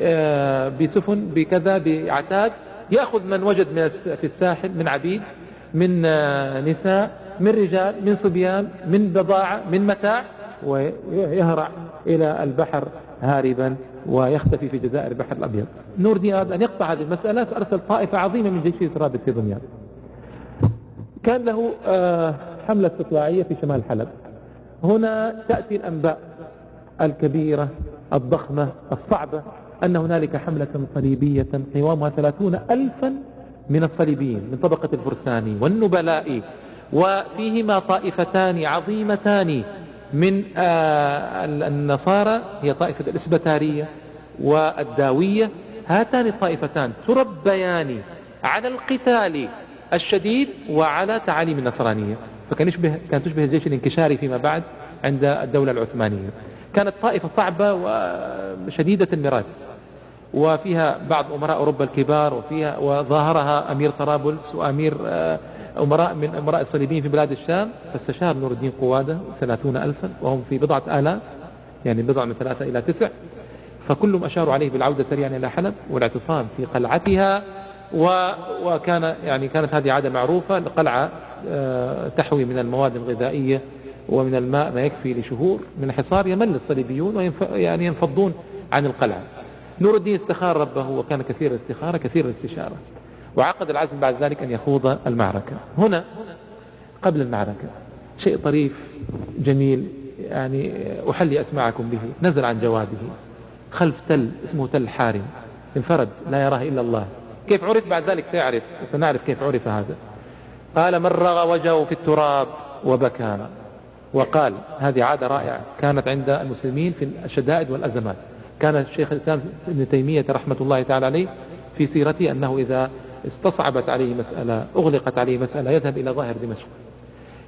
بسفن بكذا بعتاد، يأخذ من وجد في الساحل من عبيد، من نساء، من رجال، من صبيان، من بضاعة، من متاع، ويهرع إلى البحر هاربا ويختفي في جزائر البحر الأبيض. نور الدين أراد أن يقطع هذه المسألة، فأرسل طائفة عظيمة من جيشه ترابط في دمياط. كان له حملة استطلاعية في شمال حلب. هنا تأتي الأنباء الكبيرة الضخمة الصعبة أن هنالك حملة صليبية قوامها ثلاثون ألفا من الصليبيين من طبقة الفرسان والنبلاء، وفيهما طائفتان عظيمتان من النصارى، هي طائفة الإسبتارية والداوية. هاتان الطائفتان تربيان على القتال الشديد وعلى تعاليم النصرانية، فكان يشبه كان تشبه الجيش الانكشاري فيما بعد عند الدولة العثمانية. كانت طائفة صعبة وشديدة المراس، وفيها بعض أمراء أوروبا الكبار، وفيها وظاهرها أمير طرابلس وأمير أمراء من أمراء الصليبيين في بلاد الشام. فاستشار نور الدين قواده ثلاثون ألفا، وهم في بضعة آلاف، يعني بضع من ثلاثة إلى تسع، فكلهم أشاروا عليه بالعودة سريعا إلى حلب والاعتصام في قلعتها. وكان يعني كانت هذه عادة معروفة، القلعة تحوي من المواد الغذائية ومن الماء ما يكفي لشهور. من حصار يمل الصليبيون وينف... يعني ينفضون عن القلعة. نور الدين استخار ربه، وكان كثير الاستخارة كثير الاستشارة، وعقد العزم بعد ذلك أن يخوض المعركة. هنا قبل المعركة شيء طريف جميل يعني أحلي أسمعكم به. نزل عن جواده خلف تل اسمه تل حارم، انفرد لا يراه إلا الله. كيف عرف بعد ذلك سيعرف، سنعرف كيف عرف هذا. قال مرغ وجهه في التراب وبكى، وقال هذه عادة رائعة كانت عند المسلمين في الشدائد والأزمات. كان الشيخ الإسلام ابن تيمية رحمة الله تعالى عليه في سيرته أنه إذا استصعبت عليه مسألة، أغلقت عليه مسألة، يذهب إلى ظاهر دمشق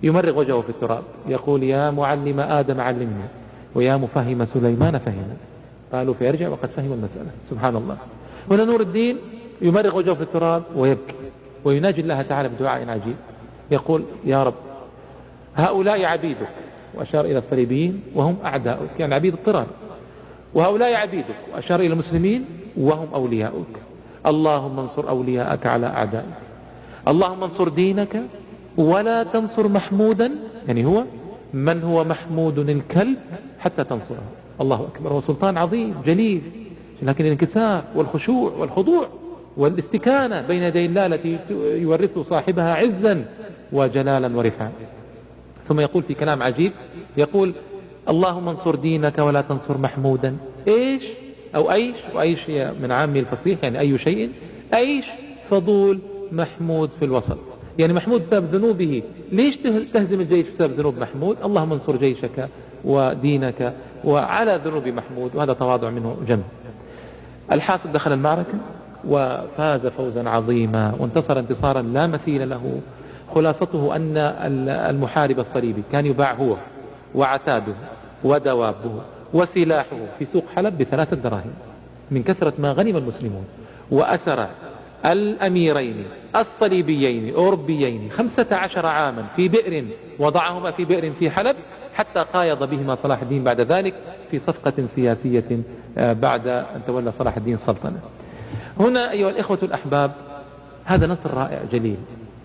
يمرغ وجهه في التراب يقول يا معلم آدم علمني ويا مفهم سليمان فهمني. قالوا فيرجع وقد فهم المسألة. سبحان الله. هنا نور الدين يمرغ وجهه في التراب ويبكي ويناجي الله تعالى بدعاء عجيب يقول يا رب هؤلاء عبيدك، وأشار إلى الصليبيين وهم أعداؤك، يعني عبيد اضطرار، وهؤلاء عبيدك، وأشار إلى المسلمين وهم أولياؤك، اللهم انصر أولياءك على أعدائك، اللهم انصر دينك ولا تنصر محمودا، يعني هو من هو محمود الكلب حتى تنصره. الله أكبر. هو سلطان عظيم جليل، لكن الانكسار والخشوع والخضوع والاستكانة بين يدي الله التي يورث صاحبها عزا وجلالا ورفعا. ثم يقول في كلام عجيب يقول اللهم انصر دينك ولا تنصر محمودا. ايش او ايش، وايش هي من عامي الفصيح يعني اي شيء، ايش فضول محمود في الوسط، يعني محمود بسبب ذنوبه. ليش تهزم الجيش بسبب ذنوب محمود؟ اللهم انصر جيشك ودينك وعلى ذنوب محمود، وهذا تواضع منه جم. الحاصل دخل المعركة وفاز فوزا عظيما وانتصر انتصارا لا مثيل له. خلاصته أن المحارب الصليبي كان يباع هو وعتاده ودوابه وسلاحه في سوق حلب بثلاثة دراهم من كثرة ما غنم المسلمون، وأسر الأميرين الصليبيين أوروبيين خمسة عشر عاما في بئر وضعهما في بئر في حلب حتى قايض بهما صلاح الدين بعد ذلك في صفقة سياسية بعد أن تولى صلاح الدين السلطنة. هنا أيها الإخوة الأحباب هذا نصر رائع جليل.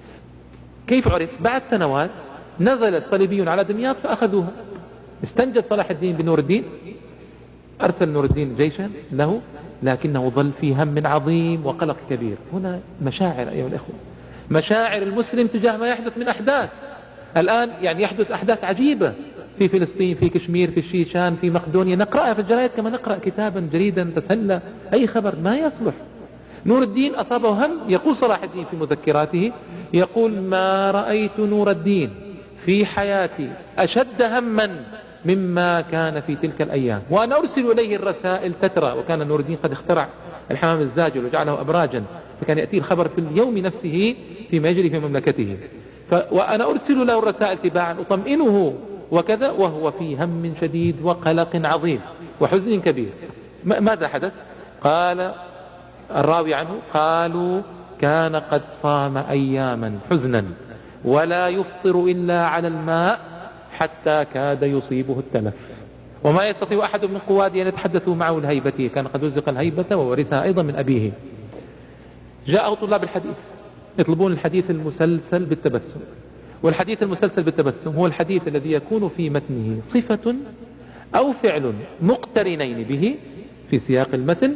كيف عرف؟ بعد سنوات نزل الصليبيون على دمياط فأخذوها. استنجد صلاح الدين بنور الدين، أرسل نور الدين جيشا له، لكنه ظل في هم عظيم وقلق كبير. هنا مشاعر أيها الإخوة، مشاعر المسلم تجاه ما يحدث من أحداث الآن. يعني يحدث أحداث عجيبة في فلسطين، في كشمير، في الشيشان، في مقدونيا، نقرأها في الجرائد كما نقرأ كتابا جريدا تسلى. أي خبر ما يصلح. نور الدين أصابه هم. يقول صلاح الدين في مذكراته يقول ما رأيت نور الدين في حياتي أشد هما مما كان في تلك الأيام، وأنا أرسل إليه الرسائل تترى. وكان نور الدين قد اخترع الحمام الزاجل وجعله أبراجا، فكان يأتي الخبر في اليوم نفسه فيما يجري في مملكته. ف... وأنا أرسل له الرسائل تباعا أطمئنه وكذا، وهو في هم شديد وقلق عظيم وحزن كبير. م... ماذا حدث؟ قال الراوي عنه قالوا كان قد صام أياما حزنا ولا يفطر إلا على الماء حتى كاد يصيبه التلف، وما يستطيع أحد من قواده أن يتحدثوا معه لهيبته، كان قد رزق الهيبة وورثها أيضا من أبيه. جاءه طلاب الحديث يطلبون الحديث المسلسل بالتبسم، والحديث المسلسل بالتبسم هو الحديث الذي يكون في متنه صفة أو فعل مقترنين به في سياق المتن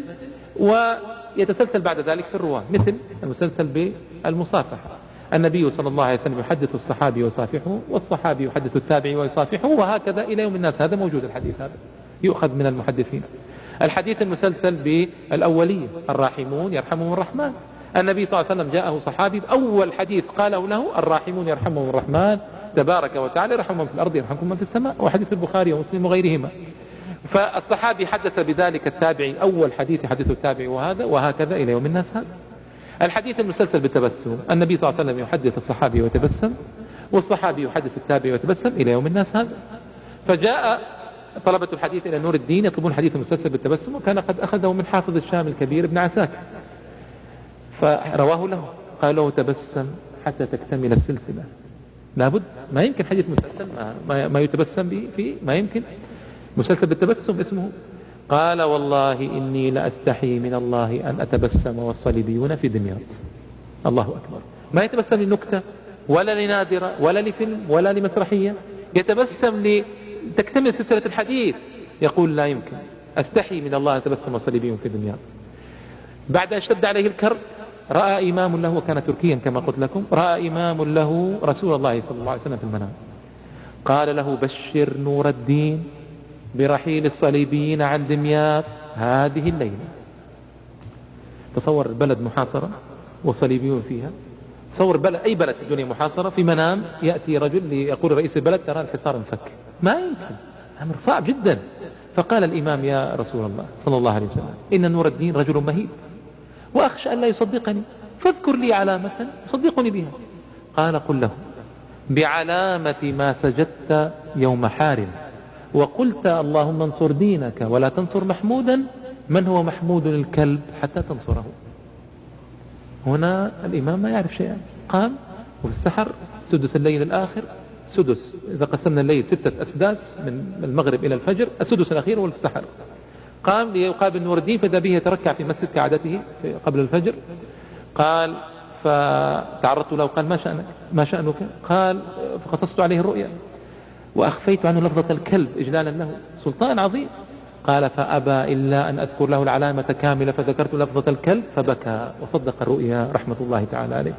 ويتسلسل بعد ذلك في الرواة، مثل المسلسل بالمصافحة. النبي صلى الله عليه وسلم يحدث الصحابي ويصافحه، والصحابي يحدث التابعي ويصافحه، وهكذا إلى يوم الناس. هذا موجود، الحديث هذا يؤخذ من المحدثين. الحديث المسلسل بالأولية، الراحمون يرحمهم الرحمن. النبي صلى الله عليه وسلم جاءه صحابي أول حديث قاله له الراحمون يرحمهم الرحمن تبارك وتعالى، يرحمهم في الأرض يرحمكم من في السماء، وحديث البخاري ومسلم وغيرهما. فالصحابي حدث بذلك التابعي، أول حديث يحدثه التابعي وهذا، وهكذا إلى يوم الناس هذا. الحديث المسلسل بالتبسم، النبي صلى الله عليه وسلم يحدث الصحابي ويتبسم، والصحابي يحدث التابعي ويتبسم إلى يوم الناس هذا. فجاء طلبة الحديث إلى نور الدين يطلبون حديث المسلسل بالتبسم، وكان قد أخذه من حافظ الشام الكبير ابن عساكر، فرواه له، قال له تبسم حتى تكتمل السلسلة. لابد، ما يمكن حديث مسلسل ما, ما, ما يتبسم به فيه، ما يمكن. مسلسل بالتبسم اسمه. قال والله إني لأستحي من الله أن أتبسم والصليبيون في دمياط. الله أكبر. ما يتبسم لنكتة ولا لنادرة ولا لفيلم ولا لمسرحية، يتبسم لتكتمل سلسلة الحديث. يقول لا يمكن، أستحي من الله أن أتبسم والصليبيون في دمياط. بعد أن اشتد عليه الكرب رأى إمام له، وكان تركيا كما قلت لكم، رأى إمام له رسول الله صلى الله عليه وسلم في المنام، قال له بشر نور الدين برحيل الصليبيين عن دمياط هذه الليلة. تصور البلد محاصرة والصليبيون فيها، تصور بلد، أي بلد في الدنيا محاصرة، في منام يأتي رجل ليقول رئيس البلد ترى الحصار انفك. ما يمكن، أمر صعب جدا. فقال الإمام يا رسول الله صلى الله عليه وسلم إن نور الدين رجل مهيب وأخشى أن لا يصدقني، فاذكر لي علامة يصدقني بها. قال قل له بعلامة ما سجدت يوم حار وقلت اللهم انصر دينك ولا تنصر محمودا، من هو محمود الكلب حتى تنصره. هنا الإمام ما يعرف شيئا، قام وفي السحر سدس الليل الآخر، سدس إذا قسمنا الليل ستة أسداس من المغرب إلى الفجر، السدس الأخير هو السحر. قام ليقابل نور الدين فإذا به يتركع في مسجد كعادته قبل الفجر. قال فتعرضت له، قال ما شأنك ما شأنك؟ قال فقصصت عليه الرؤيا وأخفيت عنه لفظة الكلب إجلالا له، سلطان عظيم. قال فأبى إلا أن أذكر له العلامة كاملة فذكرت لفظة الكلب فبكى وصدق الرؤيا رحمة الله تعالى عليه.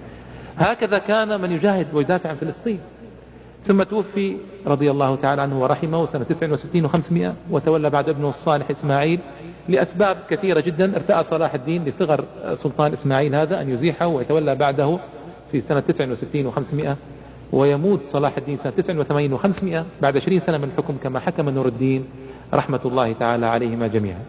هكذا كان من يجاهد ويدافع عن فلسطين. ثم توفي رضي الله تعالى عنه ورحمه سنة تسع وستين وخمسمائة، وتولى بعد ابنه الصالح إسماعيل لأسباب كثيرة جدا. ارتأى صلاح الدين لصغر سلطان إسماعيل هذا أن يزيحه ويتولى بعده في سنة تسع وستين وخمسمائة، ويموت صلاح الدين سنة تسع وثمانين وخمسمائة بعد عشرين سنة من الحكم كما حكم نور الدين رحمة الله تعالى عليهما جميعا.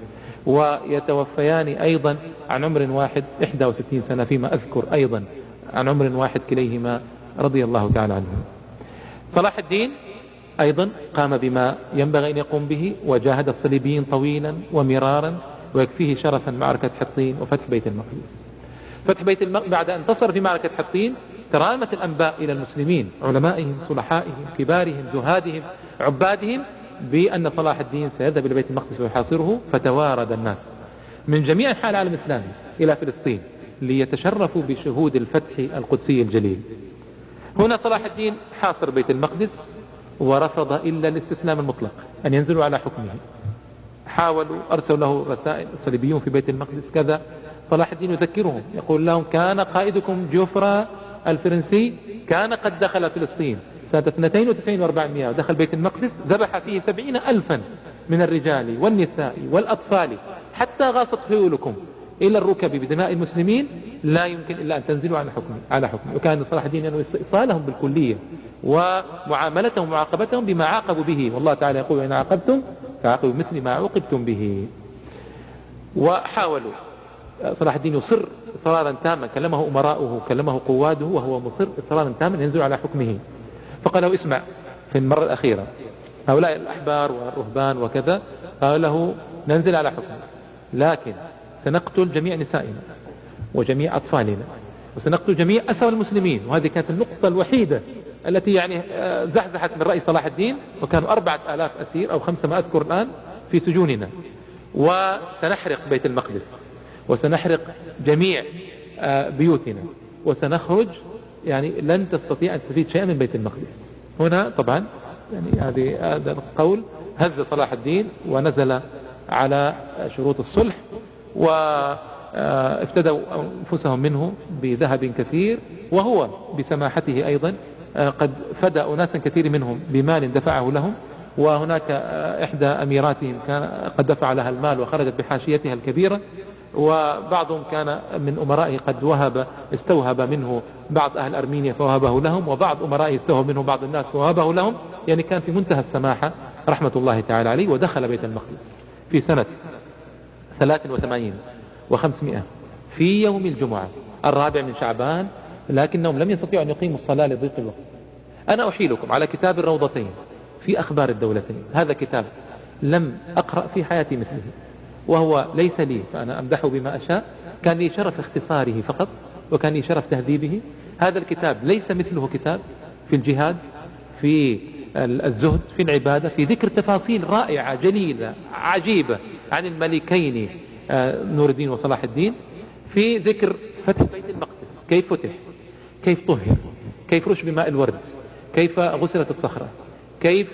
ويتوفيان أيضا عن عمر واحد إحدى وستين سنة فيما أذكر، أيضا عن عمر واحد كليهما رضي الله تعالى عنهم. صلاح الدين أيضا قام بما ينبغي أن يقوم به وجاهد الصليبيين طويلا ومرارا، ويكفيه شرفا معركة حطين وفتح بيت المقدس. فتح بيت المقدس بعد أن انتصر في معركة حطين ترامت الأنباء إلى المسلمين، علمائهم صلحائهم كبارهم زهادهم عبادهم، بأن صلاح الدين سيذهب إلى بيت المقدس ويحاصره. فتوارد الناس من جميع أنحاء العالم الإسلامي إلى فلسطين ليتشرفوا بشهود الفتح القدسي الجليل. هنا صلاح الدين حاصر بيت المقدس ورفض إلا الاستسلام المطلق أن ينزلوا على حكمه. حاولوا أرسلوا له رسائل الصليبيون في بيت المقدس كذا، صلاح الدين يذكرهم يقول لهم كان قائدكم جوفرا الفرنسي كان قد دخل فلسطين سنة اثنتين وتسعين وأربعمائة ودخل بيت المقدس، ذبح فيه سبعين ألفا من الرجال والنساء والأطفال حتى غاصت خيولكم إلى الركب بدماء المسلمين، لا يمكن إلا أن تنزلوا على حكمه على حكمه. وكان صلاح الدين أنه إيصالهم بالكلية ومعاملتهم ومعاقبتهم بما عاقبوا به، والله تعالى يقول إن عاقبتم فعاقبوا مثل ما عوقبتم به. وحاولوا صلاح الدين يصر إصرارا تاما، كلمه أمراؤه كلمه قواده وهو مصر إصرارا تاما ينزل على حكمه. فقال له اسمع في المرة الأخيرة، هؤلاء الأحبار والرهبان وكذا قال له ننزل على حكمه، لكن سنقتل جميع نسائنا وجميع أطفالنا وسنقتل جميع أسرى المسلمين. وهذه كانت النقطة الوحيدة التي يعني زحزحت من رأي صلاح الدين، وكانوا أربعة آلاف أسير أو خمسة ما أذكر الآن في سجوننا. وسنحرق بيت المقدس وسنحرق جميع بيوتنا وسنخرج، يعني لن تستطيع أن تستفيد شيئا من بيت المقدس. هنا طبعا يعني هذه هذا القول هز صلاح الدين ونزل على شروط الصلح، وافتدوا أنفسهم منه بذهب كثير، وهو بسماحته أيضا قد فدى أناسا كثير منهم بمال دفعه لهم. وهناك إحدى أميراتهم كان قد دفع لها المال وخرجت بحاشيتها الكبيرة، وبعضهم كان من أمرائه قد وهب استوهب منه بعض أهل أرمينيا فوهبه لهم، وبعض أمرائه استوهب منه بعض الناس فوهبه لهم. يعني كان في منتهى السماحة رحمة الله تعالى عليه. ودخل بيت المقدس في سنة ثلاث وثمانين وخمسمائة في يوم الجمعة الرابع من شعبان، لكنهم لم يستطيعوا أن يقيموا الصلاة لضيق الوقت. أنا أحيلكم على كتاب الروضتين في أخبار الدولتين، هذا كتاب لم أقرأ في حياتي مثله، وهو ليس لي فأنا أمدحه بما أشاء، كان لي شرف اختصاره فقط وكان لي شرف تهذيبه. هذا الكتاب ليس مثله كتاب في الجهاد، في الزهد، في العبادة، في ذكر تفاصيل رائعة جليلة عجيبة عن الملكين نور الدين وصلاح الدين، في ذكر فتح بيت المقدس، كيف فتح، كيف طهر، كيف رش بماء الورد، كيف غسلت الصخرة، كيف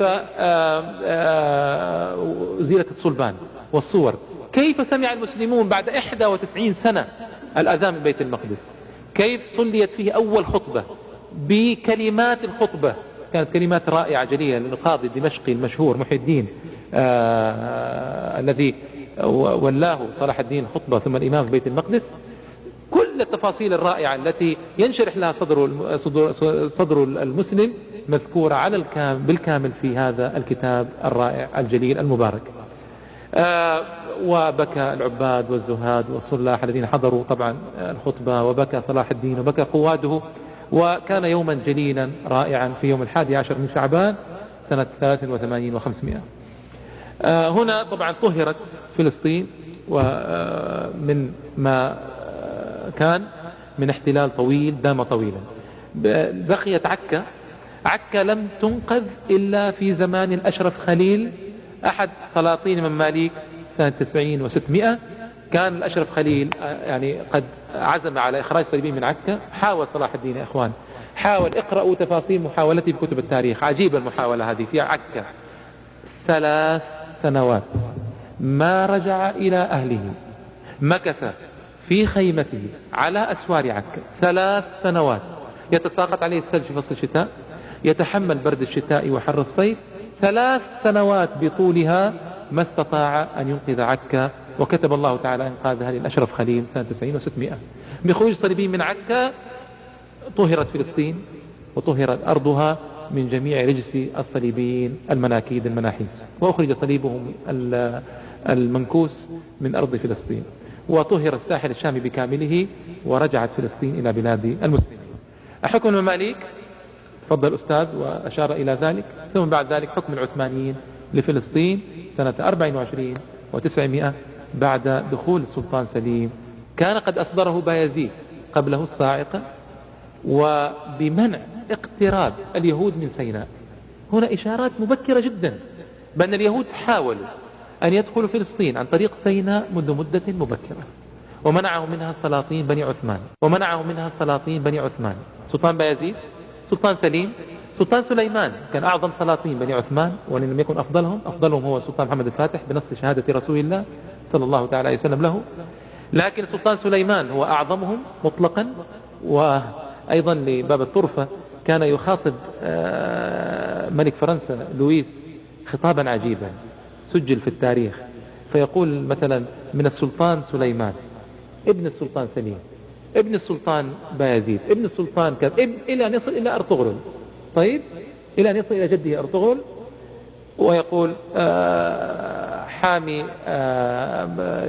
أزيلت الصلبان والصور، كيف سمع المسلمون بعد إحدى وتسعين سنة الأذان من بيت المقدس، كيف صليت فيه أول خطبة بكلمات الخطبة، كانت كلمات رائعة جليلة للقاضي الدمشقي المشهور محي الدين آه الذي ولاه صلاح الدين خطبة ثم الإمام في بيت المقدس. كل التفاصيل الرائعة التي ينشرح لها صدر صدر المسلم مذكورة على الكامل بالكامل في هذا الكتاب الرائع الجليل المبارك. آه وبكى العباد والزهاد والصلاح الذين حضروا طبعا الخطبة، وبكى صلاح الدين وبكى قواده، وكان يوما جليلا رائعا في يوم الحادي عشر من شعبان سنة ثلاث وثمانين وخمسمائة. آه هنا طبعا طهرت فلسطين ومن ما كان من احتلال طويل دام طويلا. بقيت عكا. عكا لم تنقذ إلا في زمان الأشرف خليل أحد سلاطين المماليك سنة تسعين وستمائة. كان الأشرف خليل يعني قد عزم على إخراج الصليبيين من عكا. حاول صلاح الدين يا إخوان، حاول، اقرأوا تفاصيل محاولته بكتب التاريخ، عجيبة المحاولة هذه في عكا. ثلاث سنوات ما رجع إلى أهله، مكث في خيمته على أسوار عكا ثلاث سنوات، يتساقط عليه الثلج في فصل الشتاء، يتحمل برد الشتاء وحر الصيف. ثلاث سنوات بطولها ما استطاع أن ينقذ عكا، وكتب الله تعالى إنقاذها للأشرف خليل سنة تسعين وستمائة. بخروج الصليبيين من عكا طهرت فلسطين وطهرت أرضها من جميع رجس الصليبيين المناكيد المناحيس، وأخرج صليبهم المنكوس من أرض فلسطين، وطهر الساحل الشامي بكامله، ورجعت فلسطين إلى بلاد المسلمين. حكم المماليك تفضل الأستاذ وأشار إلى ذلك. ثم بعد ذلك حكم العثمانيين لفلسطين سنة أربع وعشرين وتسعمائة بعد دخول السلطان سليم. كان قد أصدره بايزيد قبله الصاعقة وبمنع اقتراب اليهود من سيناء. هنا إشارات مبكرة جدا بأن اليهود حاولوا أن يدخلوا فلسطين عن طريق سيناء منذ مدة مبكرة، ومنعه منها السلاطين بني عثمان ومنعه منها السلاطين بني عثمان سلطان بايزيد، سلطان سليم، سلطان سليمان كان أعظم سلاطين بني عثمان، وإن لم يكن أفضلهم أفضلهم هو سلطان محمد الفاتح بنص شهادة رسول الله صلى الله تعالى عليه وسلم له. لكن سلطان سليمان هو أعظمهم مطلقا. وأيضا لباب الطرفة كان يخاطب ملك فرنسا لويس خطابا عجيبا سجل في التاريخ، فيقول مثلا: من السلطان سليمان ابن السلطان سليم ابن السلطان بايزيد ابن السلطان كذا، إلى أن يصل إلى أرطغرل. طيب، إلى أن يصل إلى جده أرطغرل. ويقول آه حامي آه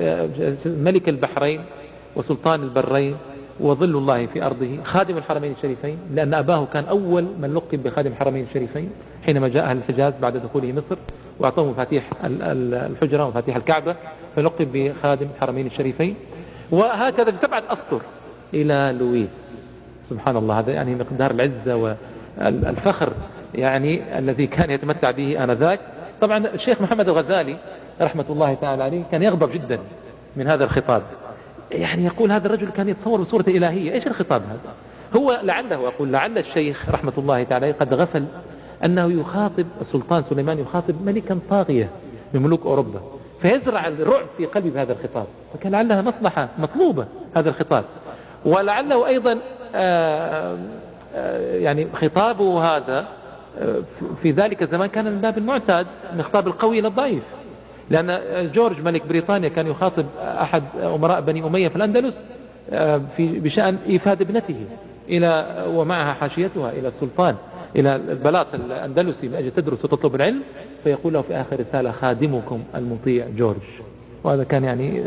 ملك البحرين وسلطان البرين وظل الله في أرضه خادم الحرمين الشريفين، لأن أباه كان أول من لقب بخادم الحرمين الشريفين حينما جاء أهل الحجاز بعد دخوله مصر، وأعطوه مفاتيح الحجرة ومفاتيح الكعبة، فلقب بخادم الحرمين الشريفين. وهكذا في سبعة أسطر إلى لويس. سبحان الله، هذا يعني مقدار العزة والفخر يعني الذي كان يتمتع به آنذاك. طبعا الشيخ محمد الغزالي رحمة الله تعالى عليه كان يغضب جدا من هذا الخطاب، يعني يقول هذا الرجل كان يتصور بصورة إلهية، إيش الخطاب هذا؟ هو لعله أقول لعل الشيخ رحمة الله تعالى قد غفل أنه يخاطب السلطان سليمان، يخاطب ملكا طاغية من ملوك أوروبا، فيزرع الرعب في قلبه بهذا الخطاب، فكان لعلها مصلحة مطلوبة هذا الخطاب. ولعله أيضا آآ آآ يعني خطابه هذا في ذلك الزمان كان من باب المعتاد، من خطاب القوي إلى الضعيف، لأن جورج ملك بريطانيا كان يخاطب أحد أمراء بني أمية في الأندلس في بشأن إيفاد ابنته إلى ومعها حاشيتها إلى السلطان، إلى البلاط الأندلسي من أجل تدرس وتطلب العلم، فيقول له في آخر رسالة: خادمكم المطيع جورج. وهذا كان يعني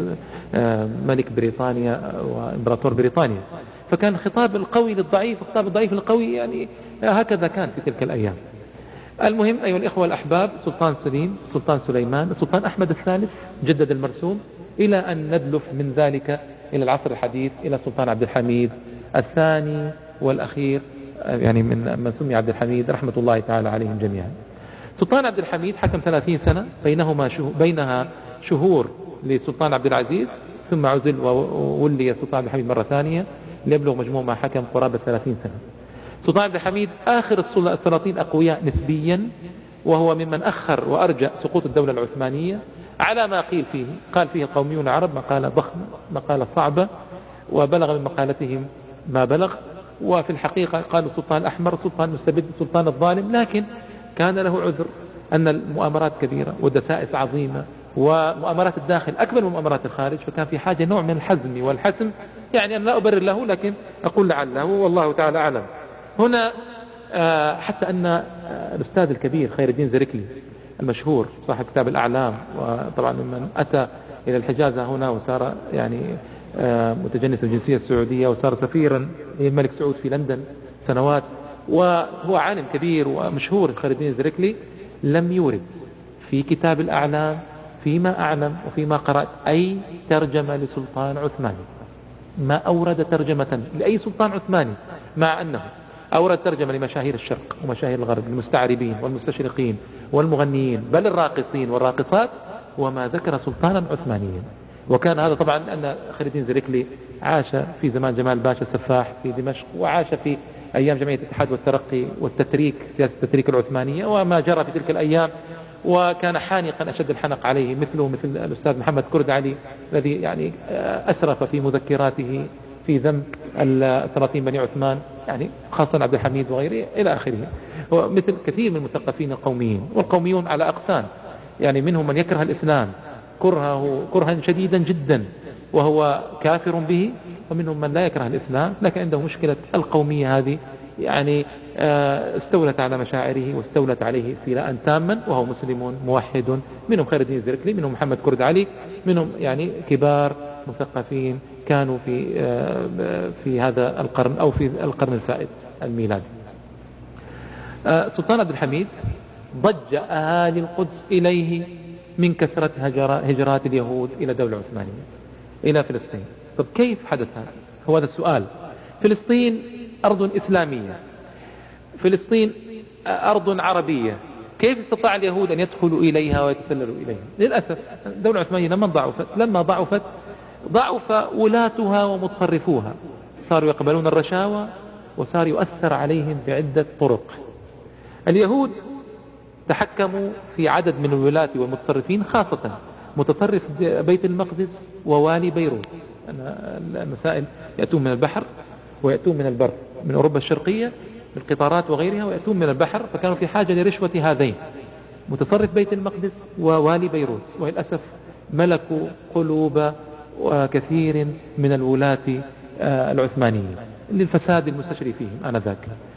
ملك بريطانيا وإمبراطور بريطانيا، فكان خطاب القوي للضعيف وخطاب الضعيف للقوي، يعني هكذا كان في تلك الأيام. المهم أيها الإخوة الأحباب، سلطان سليم، سلطان سليمان، السلطان أحمد الثالث جدد المرسوم، إلى أن ندلف من ذلك إلى العصر الحديث إلى السلطان عبد الحميد الثاني والأخير، يعني من من سمي عبد الحميد رحمة الله تعالى عليهم جميعا. سلطان عبد الحميد حكم ثلاثين سنة، بينهما شهور بينها شهور لسلطان عبد العزيز، ثم عزل وولي سلطان عبد الحميد مرة ثانية ليبلغ مجموع ما حكم قرابة ثلاثين سنة. سلطان عبد الحميد آخر السلاطين أقوياء نسبيا، وهو ممن أخر وأرجأ سقوط الدولة العثمانية على ما قيل فيه. قال فيه القوميون العرب مقالة ضخمة، مقالة صعبة، وبلغ من مقالتهم ما بلغ. وفي الحقيقة قالوا السلطان الأحمر، السلطان المستبد، السلطان الظالم، لكن كان له عذر أن المؤامرات كبيرة ودسائس عظيمة، ومؤامرات الداخل أكبر من مؤامرات الخارج، فكان في حاجة نوع من الحزم والحسم. يعني أنا لا أبرر له، لكن أقول لعله، والله تعالى أعلم. هنا حتى أن الأستاذ الكبير خير الدين زركلي المشهور صاحب كتاب الأعلام، وطبعا من أتى إلى الحجاز هنا وصار يعني متجنس الجنسية السعودية، وصار سفيرا للملك سعود في لندن سنوات، وهو عالم كبير ومشهور خير الدين الزركلي، لم يورد في كتاب الأعلام فيما أعلم وفيما قرأت أي ترجمة لسلطان عثماني، ما أورد ترجمة لأي سلطان عثماني، مع أنه أورد ترجمة لمشاهير الشرق ومشاهير الغرب، المستعربين والمستشرقين والمغنيين بل الراقصين والراقصات، وما ذكر سلطانا عثمانيا. وكان هذا طبعا أن خير الدين الزركلي عاش في زمان جمال باشا السفاح في دمشق، وعاش في أيام جمعية الاتحاد والترقي والتتريك، سياسة التتريك العثمانية وما جرى في تلك الأيام، وكان حانقا أشد الحنق عليه، مثله مثل الأستاذ محمد كرد علي الذي يعني أسرف في مذكراته في ذم السلاطين بني عثمان، يعني خاصة عبد الحميد وغيره إلى آخره، ومثل كثير من المثقفين القوميين. والقوميون على أقسام، يعني منهم من يكره الإسلام كرهه كرها شديدا جدا وهو كافر به، ومنهم من لا يكره الإسلام لكن عنده مشكلة القومية هذه، يعني استولت على مشاعره واستولت عليه استيلاء تاما، وهو مسلم موحد. منهم خير الدين الزركلي، منهم محمد كرد علي، منهم يعني كبار مثقفين كانوا في في هذا القرن أو في القرن الفائت الميلادي. سلطان عبد الحميد ضج أهالي القدس إليه من كثرة هجرات اليهود إلى الدولة العثمانية إلى فلسطين. طب كيف حدث هذا؟ هو هذا السؤال. فلسطين أرض إسلامية، فلسطين أرض عربية، كيف استطاع اليهود أن يدخلوا إليها ويتسللوا إليها؟ للأسف الدولة العثمانية لما ضعفت لما ضعفت ضعف ولاتها ومتصرفوها، صاروا يقبلون الرشاوى وصار يؤثر عليهم بعدة طرق. اليهود تحكموا في عدد من الولاة والمتصرفين، خاصة متصرف بيت المقدس ووالي بيروت. المسائل يأتون من البحر ويأتون من البر، من أوروبا الشرقية بالقطارات وغيرها، ويأتون من البحر، فكانوا في حاجة لرشوة هذين، متصرف بيت المقدس ووالي بيروت. وللأسف ملكوا قلوب وكثير من الولاة العثمانيين للفساد المستشري فيهم آنذاك،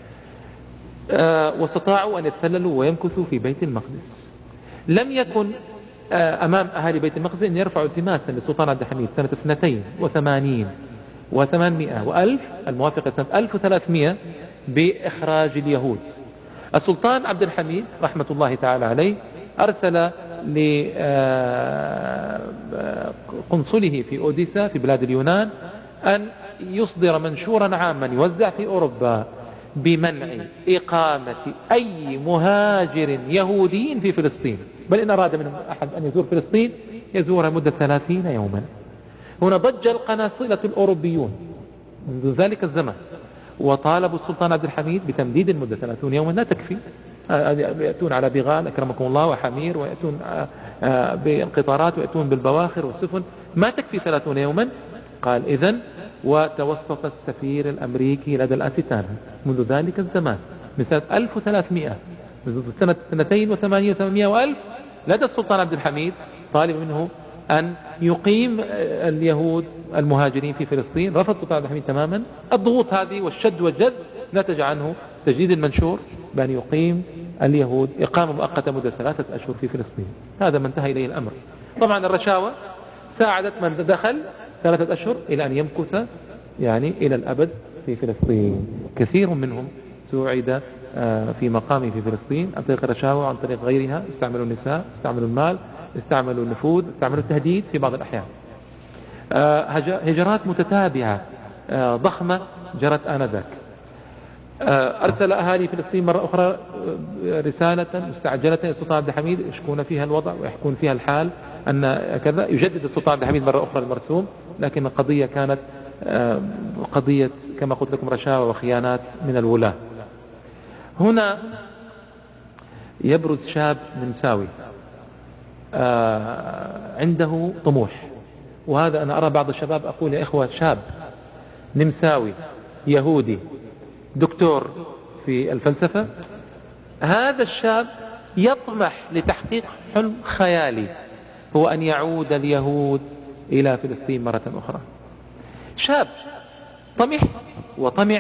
واستطاعوا أن يتسللوا ويمكثوا في بيت المقدس. لم يكن أمام أهالي بيت المقدس أن يرفعوا التماسا للسلطان عبد الحميد سنة اثنتين وثمانين وثمانمائة وألف الموافقة سنة ألف وثلاثمائة بإخراج اليهود. السلطان عبد الحميد رحمة الله تعالى عليه أرسل لقنصله في أوديسا في بلاد اليونان أن يصدر منشورا عاما يوزع في أوروبا بمنع إقامة أي مهاجر يهودي في فلسطين، بل إن أراد من أحد أن يزور فلسطين يزورها مدة ثلاثين يوما. هنا ضج القناصلة الأوروبيون منذ ذلك الزمن وطالبوا السلطان عبد الحميد بتمديد المدة ثلاثين يوما، لا تكفي، يأتون على بغال أكرمكم الله وحمير، ويأتون بالقطارات، ويأتون بالبواخر والسفن، ما تكفي ثلاثين يوما. قال إذن، وتوسط السفير الأمريكي لدى الأتتان منذ ذلك الزمان من سنة ألف وثلاثمائة، منذ سنة اثنتين وثمانين وثمانمائة وألف، لدى السلطان عبد الحميد طالب منه أن يقيم اليهود المهاجرين في فلسطين. رفض السلطان عبد الحميد تماما. الضغوط هذه والشد والجذب نتج عنه تجديد المنشور بأن يقيم اليهود إقامة مؤقتة مدة ثلاثة أشهر في فلسطين. هذا ما انتهى إليه الأمر. طبعا الرشاوى ساعدت من دخل ثلاثة أشهر إلى أن يمكث يعني إلى الأبد في فلسطين. كثير منهم سوعد في مقامه في فلسطين عن طريق الرشاوى وعن طريق غيرها، استعملوا النساء، استعملوا المال، استعملوا النفوذ، استعملوا التهديد في بعض الأحيان. هجرات متتابعة ضخمة جرت آنذاك. أرسل أهالي فلسطين مرة أخرى رسالة مستعجلة للسلطان عبد الحميد يشكون فيها الوضع ويحكون فيها الحال أن كذا. يجدد السلطان عبد الحميد مرة أخرى المرسوم، لكن القضية كانت قضية كما قلت لكم رشاوى وخيانات من الولاة. هنا يبرز شاب نمساوي عنده طموح، وهذا أنا أرى بعض الشباب أقول يا إخوة، شاب نمساوي يهودي دكتور في الفلسفة، هذا الشاب يطمح لتحقيق حلم خيالي هو أن يعود اليهود إلى فلسطين مرة أخرى. شاب طمح وطمع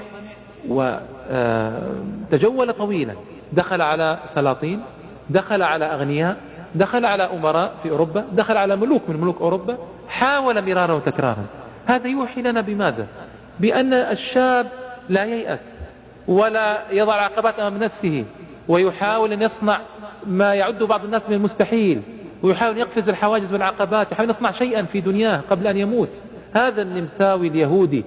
وتجول طويلا، دخل على سلاطين، دخل على أغنياء، دخل على أمراء في أوروبا، دخل على ملوك من ملوك أوروبا، حاول مرارا وتكرارا. هذا يوحي لنا بماذا؟ بأن الشاب لا ييأس، ولا يضع العقبات أمام نفسه، ويحاول أن يصنع ما يعد بعض الناس من المستحيل، ويحاول يقفز الحواجز والعقبات، يحاول يصنع شيئا في دنياه قبل أن يموت. هذا النمساوي اليهودي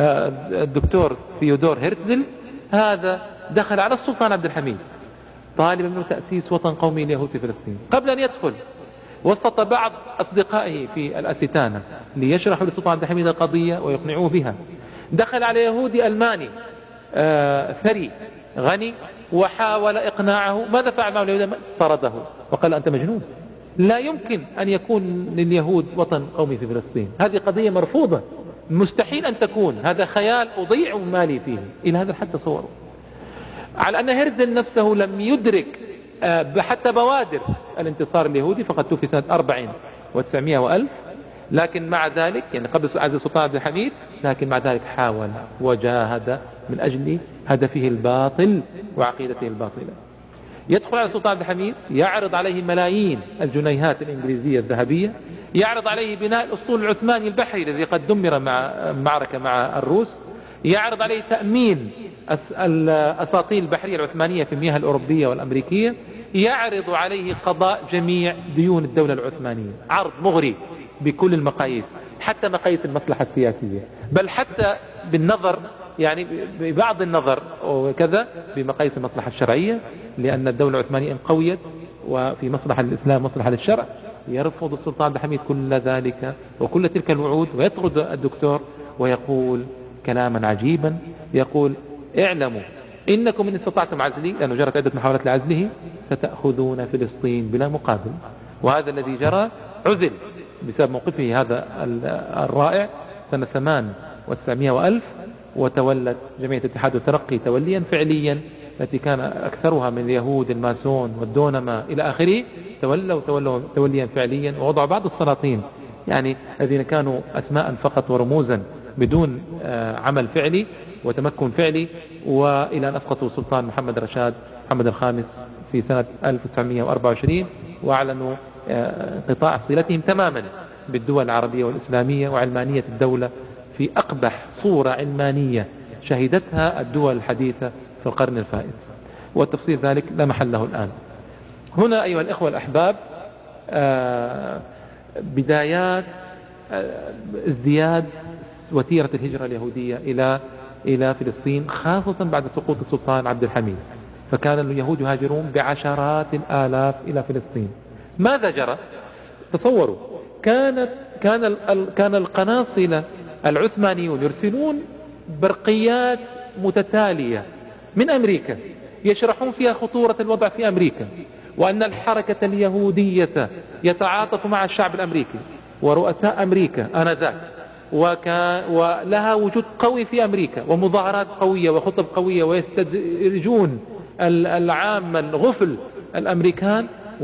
الدكتور ثيودور هيرتزل، هذا دخل على السلطان عبد الحميد طالبا منه تأسيس وطن قومي لليهود في فلسطين. قبل أن يدخل وسط بعض أصدقائه في الأستانة ليشرحوا للسلطان عبد الحميد القضية ويقنعوه بها. دخل على يهودي ألماني آه ثري غني وحاول إقناعه. ماذا فعل معه اليهود؟ طرده وقال أنت مجنون، لا يمكن أن يكون لليهود وطن قومي في فلسطين، هذه قضية مرفوضة، مستحيل أن تكون، هذا خيال أضيع مالي فيه. إلى هذا الحد تصوروا. على أن هيرتزل نفسه لم يدرك حتى بوادر الانتصار اليهودي، فقد توفي سنة أربعين وتسعمائة وألف، لكن مع ذلك يعني قبل عزل السلطان عبد الحميد، لكن مع ذلك حاول وجاهد من أجل هدفه الباطل وعقيدته الباطلة. يدخل على السلطان عبد الحميد، يعرض عليه ملايين الجنيهات الإنجليزية الذهبية، يعرض عليه بناء الأسطول العثماني البحري الذي قد دمر مع معركة مع الروس، يعرض عليه تأمين الأساطيل البحرية العثمانية في المياه الأوروبية والأمريكية، يعرض عليه قضاء جميع ديون الدولة العثمانية. عرض مغري بكل المقاييس، حتى مقاييس المصلحة السياسية، بل حتى بالنظر يعني ببعض النظر وكذا بمقاييس المصلحة الشرعية، لأن الدولة العثمانية إن قويت وفي مصلحة الإسلام مصلحة للشرع. يرفض السلطان عبد الحميد كل ذلك وكل تلك الوعود، ويطرد الدكتور ويقول كلاما عجيبا، يقول اعلموا إنكم إن استطعتم عزلي، لأنه جرت عدة محاولات لعزله، ستأخذون فلسطين بلا مقابل. وهذا الذي جرى، عزل بسبب موقفه هذا الرائع سنة ثمان وتسعمائة وألف، وتولت جمعية الاتحاد والترقي توليا فعليا، التي كان أكثرها من اليهود الماسون والدونما إلى آخره، تولوا تولوا توليا فعليا، ووضعوا بعض السلاطين يعني الذين كانوا أسماء فقط ورموزا بدون عمل فعلي وتمكن فعلي، وإلى أن أسقطوا سلطان محمد رشاد محمد الخامس في سنة ألف وتسعمائة وأربعة وعشرين، وأعلنوا انقطاع صلتهم تماما بالدول العربية والإسلامية وعلمانية الدولة في أقبح صورة علمانية شهدتها الدول الحديثة في القرن الفائت، والتفصيل ذلك لا محل له الآن. هنا أيها الإخوة الأحباب بدايات ازدياد وتيرة الهجرة اليهودية إلى إلى فلسطين، خاصة بعد سقوط السلطان عبد الحميد، فكان اليهود يهاجرون بعشرات الآلاف إلى فلسطين. ماذا جرى؟ تصوروا، كانت كان كان القناصلة العثمانيون يرسلون برقيات متتالية من أمريكا يشرحون فيها خطورة الوضع في أمريكا، وأن الحركة اليهودية يتعاطف مع الشعب الأمريكي ورؤساء أمريكا آنذاك، وكان ولها وجود قوي في أمريكا ومظاهرات قوية وخطب قوية، ويستدرجون العامة الغفل الأمريكان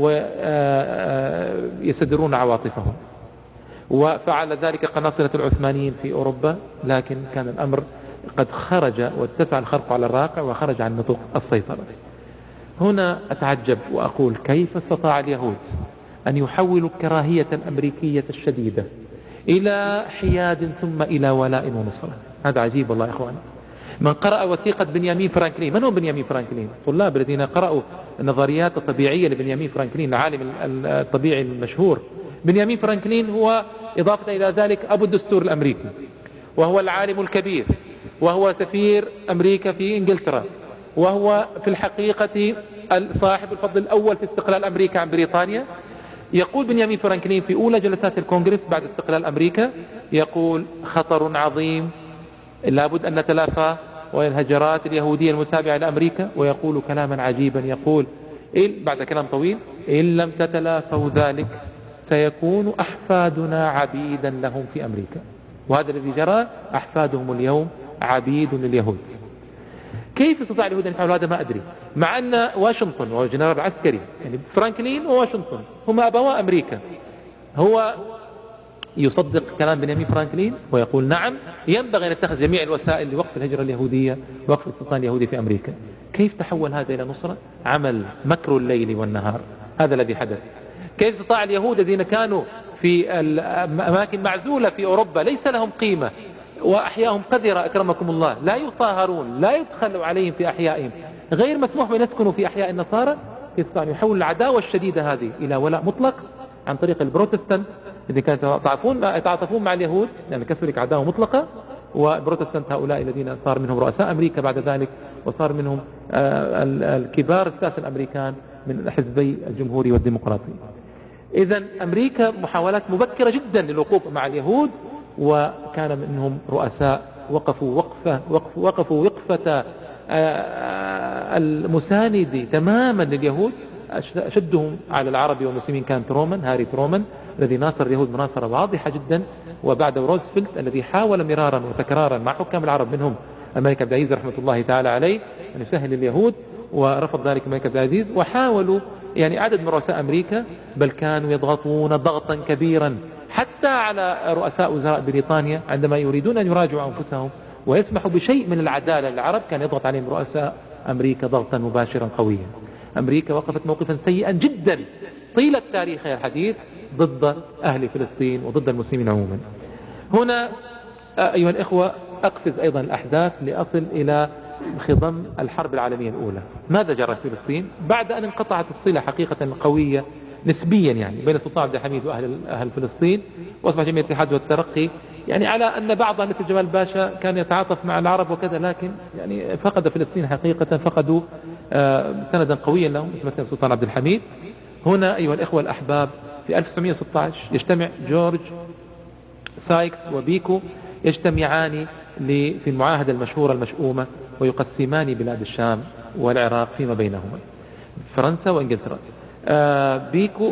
ويستدرون عواطفهم. وفعل ذلك قناصلة العثمانيين في أوروبا، لكن كان الأمر قد خرج واتسع الخرق على الراقع وخرج عن نطاق السيطرة. هنا أتعجب وأقول كيف استطاع اليهود أن يحولوا الكراهية الأمريكية الشديدة إلى حياد ثم إلى ولاء ونصرة؟ هذا عجيب والله يا إخواني. من قرأ وثيقة بنيامين فرانكلين، من هو بنيامين فرانكلين؟ الطلاب الذين قرأوا النظريات الطبيعية لبنيامين فرانكلين العالم الطبيعي المشهور. بنيامين فرانكلين هو إضافة إلى ذلك أبو الدستور الأمريكي، وهو العالم الكبير، وهو سفير أمريكا في إنجلترا، وهو في الحقيقة صاحب الفضل الأول في استقلال أمريكا عن بريطانيا. يقول بنيامين فرانكلين في أولى جلسات الكونغرس بعد استقلال أمريكا، يقول خطر عظيم لابد أن نتلافى وهي الهجرات اليهودية المتابعة لأمريكا، ويقول كلاما عجيبا، يقول إن بعد كلام طويل إن لم تتلافوا ذلك سيكون أحفادنا عبيدا لهم في أمريكا. وهذا الذي جرى، أحفادهم اليوم عبيد لليهود. كيف استطاع اليهود أن يفعلوا هذا؟ ما أدري، مع أن واشنطن وهو جنرال عسكري، يعني فرانكلين وواشنطن هما أبوا أمريكا، هو يصدق كلام بنيامين فرانكلين ويقول نعم ينبغي أن نتخذ جميع الوسائل لوقف الهجرة اليهودية ووقف الاستيطان اليهودي في أمريكا. كيف تحول هذا إلى نصرة؟ عمل مكر الليل والنهار، هذا الذي حدث. كيف استطاع اليهود الذين كانوا في الأماكن معزولة في أوروبا ليس لهم قيمة وأحياهم قذرة أكرمكم الله، لا يصاهرون، لا يدخل عليهم في أحيائهم، غير مسموح بأن يسكنوا في أحياء النصارى. يستطيعون يحول العداوة الشديدة هذه إلى ولاء مطلق عن طريق البروتستانت الذين كانوا يتعاطفون مع اليهود، لأن الكاثوليك عداوة مطلقة، وبروتستانت هؤلاء الذين صار منهم رؤساء أمريكا بعد ذلك، وصار منهم الكبار الساسة الأمريكان من حزبي الجمهوري والديمقراطي. إذن أمريكا محاولات مبكرة جدا للوقوف مع اليهود، وكان منهم رؤساء وقفوا وقفة وقفوا, وقفوا وقفة المساند تماما لليهود. أشدهم على العرب والمسلمين كان ترومان، هاري ترومان، الذي ناصر اليهود مناصرة واضحة جدا، وبعد روزفلت الذي حاول مرارا وتكرارا مع حكام العرب منهم الملك عبد العزيز رحمة الله تعالى عليه أن يسهل اليهود، ورفض ذلك الملك عبد العزيز. وحاولوا يعني عدد من رؤساء أمريكا، بل كانوا يضغطون ضغطا كبيرا حتى على رؤساء وزراء بريطانيا عندما يريدون أن يراجعوا أنفسهم ويسمحوا بشيء من العدالة للعرب، كان يضغط عليهم رؤساء أمريكا ضغطا مباشرا قويا. أمريكا وقفت موقفا سيئا جدا طيلة تاريخها الحديث ضد أهل فلسطين وضد المسلمين عموما. هنا أيها الإخوة أقفز أيضا الأحداث لأصل إلى خضم الحرب العالمية الأولى. ماذا جرى في فلسطين بعد أن انقطعت الصلة حقيقة قوية نسبيا يعني بين السلطان عبد الحميد وأهل أهل فلسطين، وأصبح جمعية الاتحاد والترقي يعني على أن بعض مثل جمال باشا كان يتعاطف مع العرب وكذا، لكن يعني فقد فلسطين حقيقة، فقدوا سندا قويا لهم مثل السلطان عبد الحميد. هنا أيها الإخوة الأحباب في ألف وتسعمائة وستة عشر يجتمع جورج سايكس وبيكو، يجتمعان في المعاهدة المشهورة المشؤومة، ويقسمان بلاد الشام والعراق فيما بينهما، فرنسا وإنجلترا. آه بيكو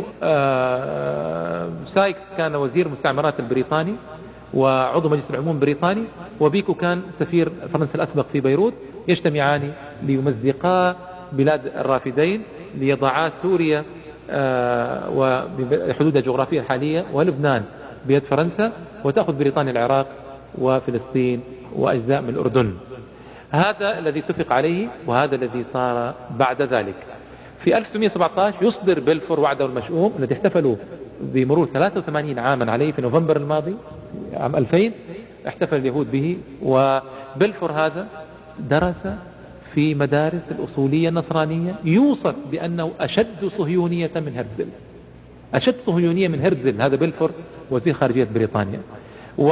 آه سايكس كان وزير المستعمرات البريطاني وعضو مجلس العموم البريطاني، وبيكو كان سفير فرنسا الأسبق في بيروت. يجتمعان ليمزقا بلاد الرافدين، ليضعا سوريا آه وحدودها الجغرافية الحالية ولبنان بيد فرنسا، وتأخذ بريطانيا العراق وفلسطين وأجزاء من الأردن. هذا الذي اتفق عليه، وهذا الذي صار بعد ذلك. في ألف وتسعمائة وسبعة عشر يصدر بلفور وعده المشؤوم الذي احتفلوا بمرور ثلاثة وثمانين عاما عليه في نوفمبر الماضي عام ألفين، احتفل اليهود به. وبلفور هذا درس في مدارس الأصولية النصرانية، يوصف بأنه أشد صهيونية من هرتزل، أشد صهيونية من هرتزل. هذا بلفور وزير خارجية بريطانيا. و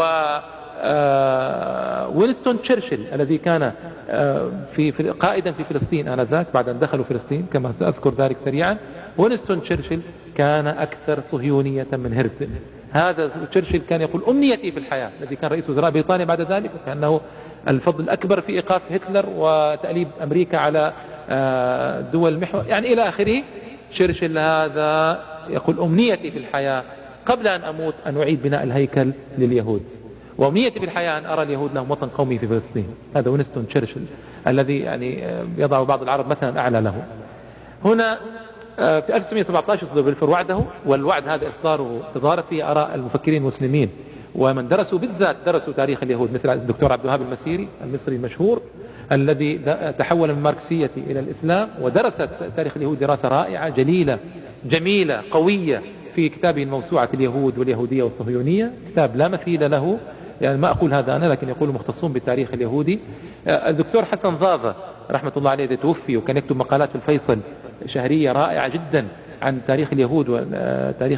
آه وينستون تشرشل الذي كان آه في, في قائدا في فلسطين آنذاك بعد أن دخلوا فلسطين كما سأذكر ذلك سريعا. وينستون تشرشل كان أكثر صهيونية من هرتزل. هذا تشرشل كان يقول أمنيتي في الحياة، الذي كان رئيس وزراء بريطانيا بعد ذلك، وكأنه الفضل الأكبر في إيقاف هتلر وتأليب أمريكا على آه دول المحور يعني إلى آخره. تشرشل هذا يقول أمنيتي في الحياة قبل أن أموت أن أعيد بناء الهيكل لليهود، وأمنيتي في الحياة أن أرى اليهود لهم وطن قومي في فلسطين. هذا وينستون تشرشل الذي يعني يضع بعض العرب مثلا أعلى له. هنا في ألف وتسعمائة وسبعة عشر يصدر بلفور وعده، والوعد هذا إصداره تظاهرت فيه آراء المفكرين المسلمين ومن درسوا بالذات درسوا تاريخ اليهود، مثل الدكتور عبد الوهاب المسيري المصري المشهور الذي تحول من الماركسية إلى الإسلام، ودرس تاريخ اليهود دراسة رائعة جليلة جميلة قوية في كتابه الموسوعة اليهود واليهودية والصهيونية، كتاب لا مثيل له. يعني ما أقول هذا أنا، لكن يقول مختصون بالتاريخ اليهودي. الدكتور حسن ضاغة رحمة الله عليه توفي، وكان يكتب مقالات في الفيصل شهرية رائعة جدا عن تاريخ اليهود وتاريخ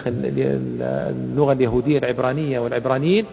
اللغة اليهودية العبرانية والعبرانيين.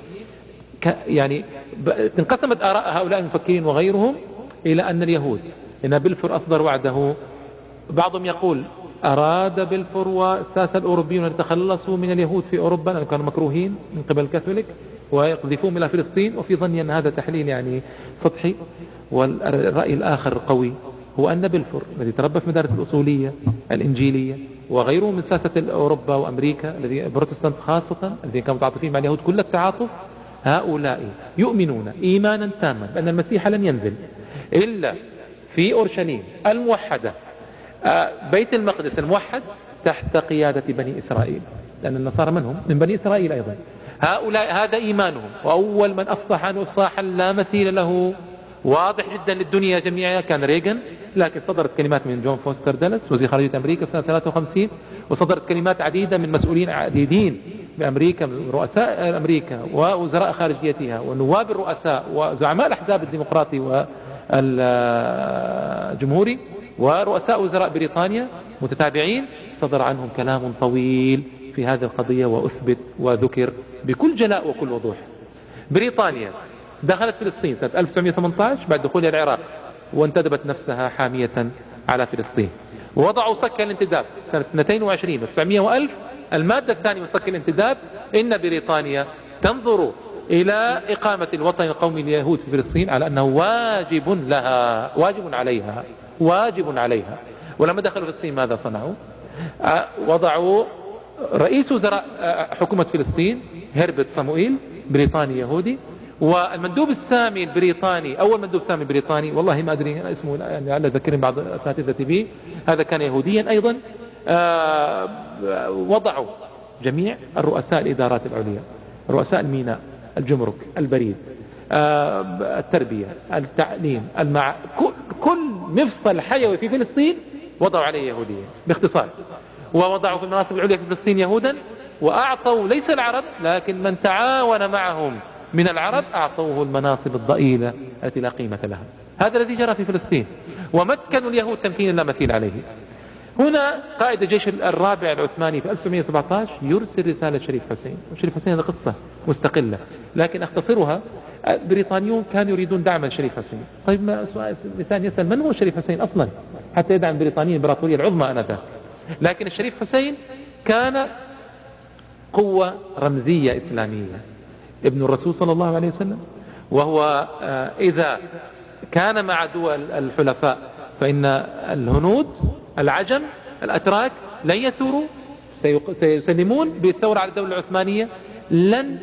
يعني انقسمت آراء هؤلاء المفكرين وغيرهم إلى أن اليهود إن بلفور أصدر وعده. بعضهم يقول أراد بلفور والساسة الأوروبيون أن يتخلصوا من اليهود في أوروبا لأنهم كانوا مكروهين من قبل الكاثوليك ويقذفوهم إلى فلسطين، وفي ظني أن هذا تحليل يعني سطحي. والرأي الآخر القوي هو أن بلفور الذي تربى في مدارس الأصولية الإنجيلية وغيره من ساسة أوروبا وأمريكا الذي بروتستانت خاصة الذين كانوا متعاطفين مع اليهود كل التعاطف، هؤلاء يؤمنون إيمانا تاما بأن المسيح لن ينزل إلا في أورشليم الموحدة، بيت المقدس الموحد تحت قيادة بني إسرائيل، لأن النصارى منهم من بني إسرائيل أيضا. هؤلاء هذا إيمانهم. وأول من أفصح عنه إفصاحا لا مثيل له واضح جدا للدنيا جميعا كان ريغان، لكن صدرت كلمات من جون فوستر دالاس وزير خارجية أمريكا سنة ثلاثة وخمسين، وصدرت كلمات عديدة من مسؤولين عديدين بأمريكا، رؤساء أمريكا ووزراء خارجيتها ونواب الرؤساء وزعماء الأحزاب الديمقراطي والجمهوري ورؤساء وزراء بريطانيا متتابعين، صدر عنهم كلام طويل في هذه القضية وأثبت وذكر بكل جلاء وكل وضوح. بريطانيا دخلت فلسطين سنة ألف وتسعمائة وثمانية عشر بعد دخولها العراق، وانتدبت نفسها حامية على فلسطين، ووضعوا صك الانتداب سنة اثنين وعشرين وتسعمائة وألف. المادة الثانية من صك الانتداب إن بريطانيا تنظر إلى إقامة الوطن القومي لليهود في فلسطين على أنه واجب لها، واجب عليها، واجب عليها. ولما دخلوا فلسطين ماذا صنعوا؟ وضعوا رئيس وزراء حكومة فلسطين هربرت صموئيل بريطاني يهودي، والمندوب السامي البريطاني، أول مندوب سامي بريطاني والله ما أدري اسمه يعني لعل أذكرني بعض أساتذتي به، هذا كان يهوديا أيضا. آه وضعوا جميع الرؤساء الإدارات العليا، رؤساء الميناء، الجمرك، البريد، آه التربية، التعليم، المع... كل, كل مفصل حيوي في فلسطين وضعوا عليه يهوديا باختصار، ووضعوا في المناصب العليا في فلسطين يهودا، وأعطوا ليس العرب لكن من تعاون معهم من العرب أعطوه المناصب الضئيلة التي لا قيمة لها. هذا الذي جرى في فلسطين، ومكنوا اليهود تمكينا لا مثيل عليه. هنا قائد الجيش الرابع العثماني في ألف وتسعمائة وسبعة عشر يرسل رسالة شريف حسين، وشريف حسين هذه قصة مستقلة لكن أختصرها. البريطانيون كانوا يريدون دعم شريف حسين. طيب ما سؤال الإنسان يسأل من هو شريف حسين أصلا حتى يدعم بريطانيا الإمبراطورية العظمى آنذاك؟ لكن الشريف حسين كان قوة رمزية إسلامية، ابن الرسول صلى الله عليه وسلم، وهو إذا كان مع دول الحلفاء فإن الهنود العجم الأتراك لن يثوروا، سيسلمون بالثورة على الدولة العثمانية، لن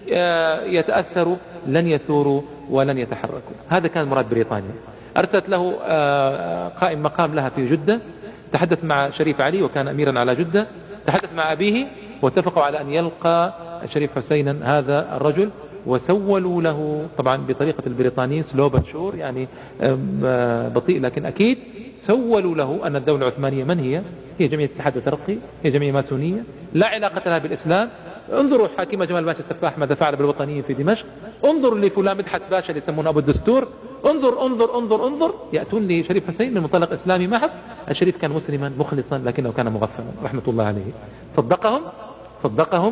يتأثروا، لن يثوروا ولن يتحركوا. هذا كان مراد بريطانيا. أرسلت له قائم مقام لها في جدة، تحدث مع شريف علي وكان أميرا على جدة، تحدث مع أبيه واتفقوا على أن يلقى شريف حسينا هذا الرجل، وسولوا له طبعا بطريقة البريطانيين سلو بات شور، يعني بطيء لكن أكيد، سولوا له أن الدولة العثمانية من هي؟ هي جمعية الاتحاد الترقي، هي جمعية ماسونية لا علاقة لها بالإسلام. انظروا حاكمة جمال باشا السفاح ماذا فعل بالوطنيين في دمشق، انظروا لفلان مدحت باشا اللي يسمونه أبو الدستور، انظر انظر انظر انظر يأتون لشريف حسين من منطلق إسلامي محض. الشريف كان مسلما مخلصا لكنه كان مغفلا رحمة الله عليه. صدقهم صدقهم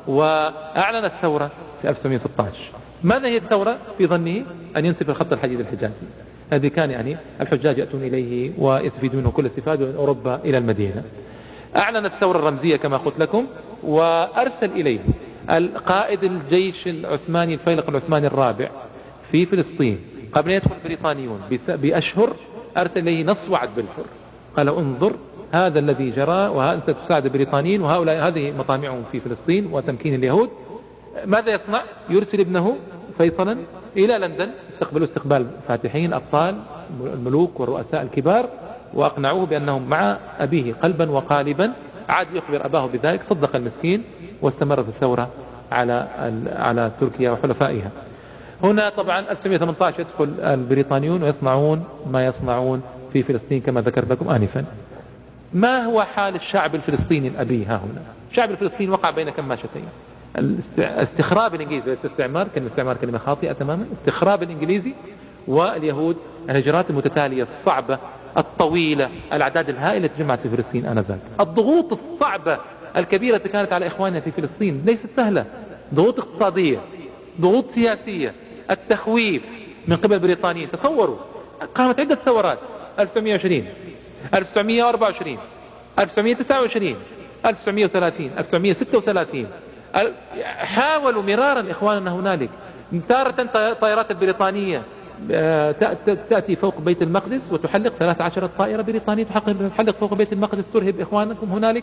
وأعلن الثورة في ألف وتسعمائة وستة عشر. ماذا هي الثورة في ظنه؟ أن ينسف الخط الحديد الحجازي. هذه كان يعني الحجاج يأتون إليه ويستفيدون منه كل استفادة من أوروبا إلى المدينة. أعلن الثورة الرمزية كما قلت لكم، وأرسل إليه القائد الجيش العثماني الفيلق العثماني الرابع في فلسطين قبل أن يدخل البريطانيون بأشهر. أرسل إليه نص وعد بالحر، قال انظر هذا الذي جرى وأنت تساعد البريطانيين وهؤلاء هذه مطامعهم في فلسطين وتمكين اليهود. ماذا يصنع؟ يرسل ابنه فيصلا إلى لندن، استقبلوا استقبال فاتحين أبطال الملوك والرؤساء الكبار، وأقنعوه بأنهم مع أبيه قلبا وقالبا. عاد يخبر أباه بذلك، صدق المسكين، واستمرت الثورة على على تركيا وحلفائها. هنا طبعا ألف وتسعمائة وثمانية عشر يدخل البريطانيون ويصنعون ما يصنعون في فلسطين كما ذكرت لكم آنفا. ما هو حال الشعب الفلسطيني الأبي ها هنا؟ الشعب الفلسطيني وقع بين كماشتين، الاستخراب الإنجليزي الاستعمار، كلمة استعمار كلمة خاطئة تماما، استخراب الإنجليزي واليهود، الهجرات المتتالية الصعبة الطويلة، الأعداد الهائلة تجمعت في فلسطين آنذاك، الضغوط الصعبة الكبيرة التي كانت على إخواننا في فلسطين ليست سهلة، ضغوط اقتصادية، ضغوط سياسية، التخويف من قبل البريطانيين. تصوروا قامت عدة ثورات، ألف وتسعمائة وعشرين، ألف وتسعمائة وأربعة وعشرين، ألف وتسعمائة وتسعة وعشرين، ألف وتسعمائة وثلاثين، ألف وتسعمائة وستة وثلاثين. حاولوا مرارا إخواننا هنالك، تارة طائرات البريطانية تأتي فوق بيت المقدس وتحلق ثلاث عشرة طائرة بريطانية تحلق فوق بيت المقدس ترهب إخوانكم هنالك.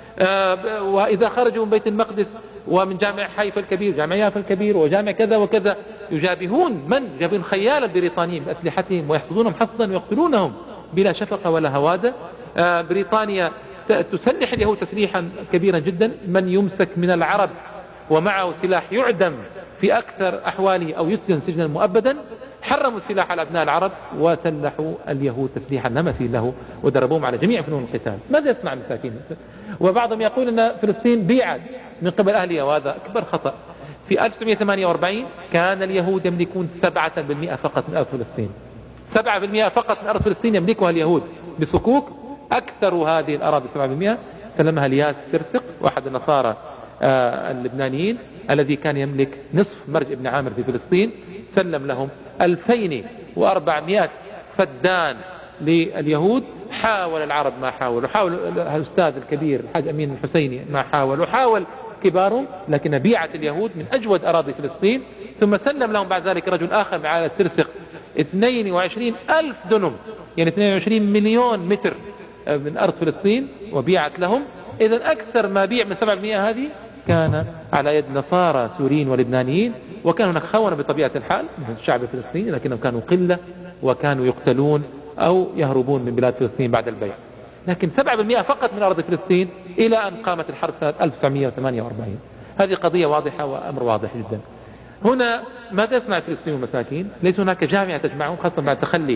وإذا خرجوا من بيت المقدس ومن جامع حيفا الكبير، جامع يافا الكبير، وجامع كذا وكذا، يجابهون من؟ يجابهون خيال البريطانيين بأسلحتهم ويحصدونهم حصدا ويقتلونهم بلا شفقة ولا هوادة. بريطانيا تسلح اليهود تسليحا كبيرا جدا، من يمسك من العرب ومعه سلاح يعدم في أكثر أحواله أو يسجن سجنا مؤبدا. حرموا السلاح على أبناء العرب وسلحوا اليهود تسليحا لا مثيل له ودربوهم على جميع فنون القتال. ماذا يصنع المساكين؟ وبعضهم يقول أن فلسطين بيعت من قبل أهلها، وهذا أكبر خطأ. في ألف وتسعمائة وثمانية وأربعين كان اليهود يملكون سبعة بالمئة فقط من أرض فلسطين، سبعة بالمئة فقط من أرض فلسطين يملكها اليهود بصكوك. أكثر هذه الأراضي سبعة بالمئة سلمها لياس سرسق، واحد النصارى آه اللبنانيين الذي كان يملك نصف مرج ابن عامر في فلسطين، سلم لهم ألفين وأربعمائة فدان لليهود. حاول العرب ما حاولوا، حاول الأستاذ الكبير الحاج أمين الحسيني ما حاول، وحاول كبارهم، لكن بيعت اليهود من أجود أراضي فلسطين. ثم سلم لهم بعد ذلك رجل آخر بعائلة سرسق اثنين وعشرين ألف دنم، يعني اثنين وعشرين مليون متر من أرض فلسطين، وبيعت لهم. إذا أكثر ما بيع من سبعة بالمئة هذه كان على يد نصارى سوريين ولبنانيين، وكان هناك خونة بطبيعة الحال من الشعب الفلسطيني، لكنهم كانوا قلة وكانوا يقتلون أو يهربون من بلاد فلسطين بعد البيع. لكن سبعة بالمئة فقط من أرض فلسطين إلى أن قامت الحرب سنة ألف وتسعمائة وثمانية وأربعين. هذه قضية واضحة وأمر واضح جدا. هنا ماذا يصنع الفلسطينيون المساكين؟ ليس هناك جامعة تجمعهم، خاصة بعد تخلي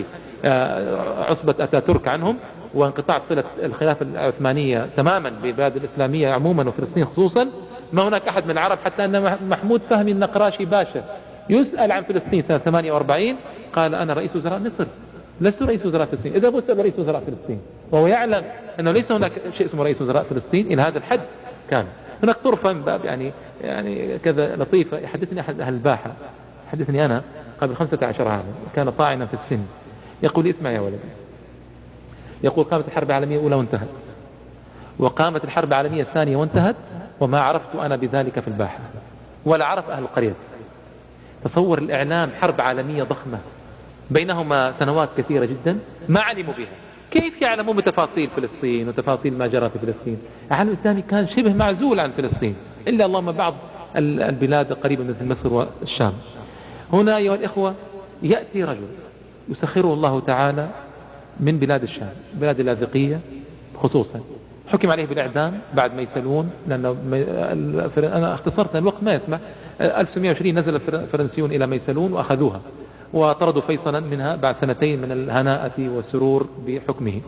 عصبة أتاتورك عنهم وانقطاع صلة الخلافة العثمانية تماما بالبلاد الإسلامية عموما وفلسطين خصوصا. ما هناك أحد من العرب، حتى أن محمود فهمي النقراشي باشا يسأل عن فلسطين سنة ثمانية وأربعين قال أنا رئيس وزراء مصر، لست رئيس وزراء فلسطين. إذا بسأل رئيس وزراء فلسطين، وهو يعلم أنه ليس هناك شيء اسمه رئيس وزراء فلسطين إلى هذا الحد. كان هناك طرفة من باب يعني يعني كذا لطيفة. يحدثني أحد أهل الباحة، حدثني أنا قبل خمسة عشر عاما، كان طاعنا في السن، يقول لي اسمع يا ولدي، يقول قامت الحرب العالمية الأولى وانتهت، وقامت الحرب العالمية الثانية وانتهت، وما عرفت أنا بذلك في الباحة ولا عرف أهل القرية. تصور الإعلام حرب عالمية ضخمة بينهما سنوات كثيرة جدا ما علموا بها. كيف يعلمون بتفاصيل فلسطين وتفاصيل ما جرى في فلسطين؟ العالم الإسلامي كان شبه معزول عن فلسطين، إلا اللهم بعض البلاد القريبة مثل مصر والشام. هنا أيها الإخوة يأتي رجل يسخره الله تعالى من بلاد الشام، بلاد اللاذقية خصوصا، حكم عليه بالإعدام بعد ميسلون، لأنه أنا اختصرت الوقت ما يسمح. ألف وتسعمائة وعشرين نزل الفرنسيون إلى ميسلون وأخذوها وطردوا فيصلا منها بعد سنتين من الهناءة والسرور بحكمه.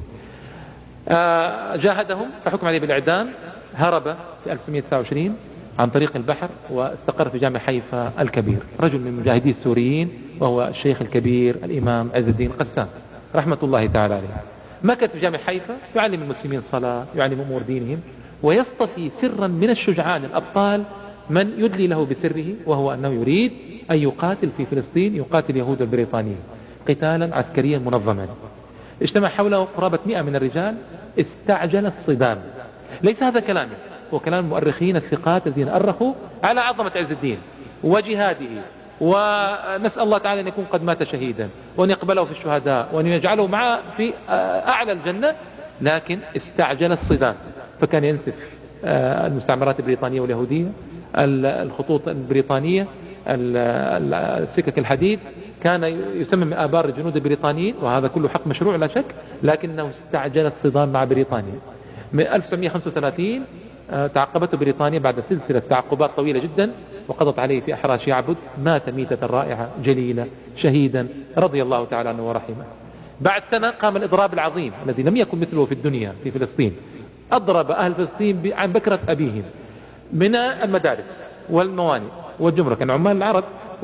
جاهدهم فحكم عليه بالإعدام، هرب في ألف وتسعمائة وتسعة وعشرين عن طريق البحر واستقر في جامع حيفا الكبير، رجل من مجاهدي السوريين، وهو الشيخ الكبير الإمام عز الدين قسام رحمة الله تعالى عليه. مكث في جامع حيفا يعلم المسلمين الصلاة، يعلم أمور دينهم، ويصطفي سرا من الشجعان الأبطال من يدلي له بسره، وهو أنه يريد أن يقاتل في فلسطين، يقاتل اليهود البريطانيين قتالا عسكريا منظما. اجتمع حوله قرابة مئة من الرجال، استعجل الصدام. ليس هذا كلامي، هو كلام المؤرخين الثقات الذين أرخوا على عظمة عز الدين وجهاده، ونسأل الله تعالى أن يكون قد مات شهيدا، وأن يقبله في الشهداء، وأن يجعله معه في أعلى الجنة. لكن استعجل الصدام، فكان ينسف المستعمرات البريطانية واليهودية، الخطوط البريطانية، السكك الحديد، كان يسمم آبار الجنود البريطانيين، وهذا كله حق مشروع لا شك، لكنه استعجل الصدام مع بريطانيا. من ألف وتسعمائة وخمسة وثلاثين تعقبته بريطانيا بعد سلسلة تعقبات طويلة جدا، وقضت عليه في أحراش يعبد، مات ميتة رائعة جليلة شهيدا رضي الله تعالى عنه ورحمه. بعد سنة قام الإضراب العظيم الذي لم يكن مثله في الدنيا في فلسطين، أضرب أهل فلسطين عن بكرة أبيهم من المدارس والموانئ والجمرك، يعني عمال العرب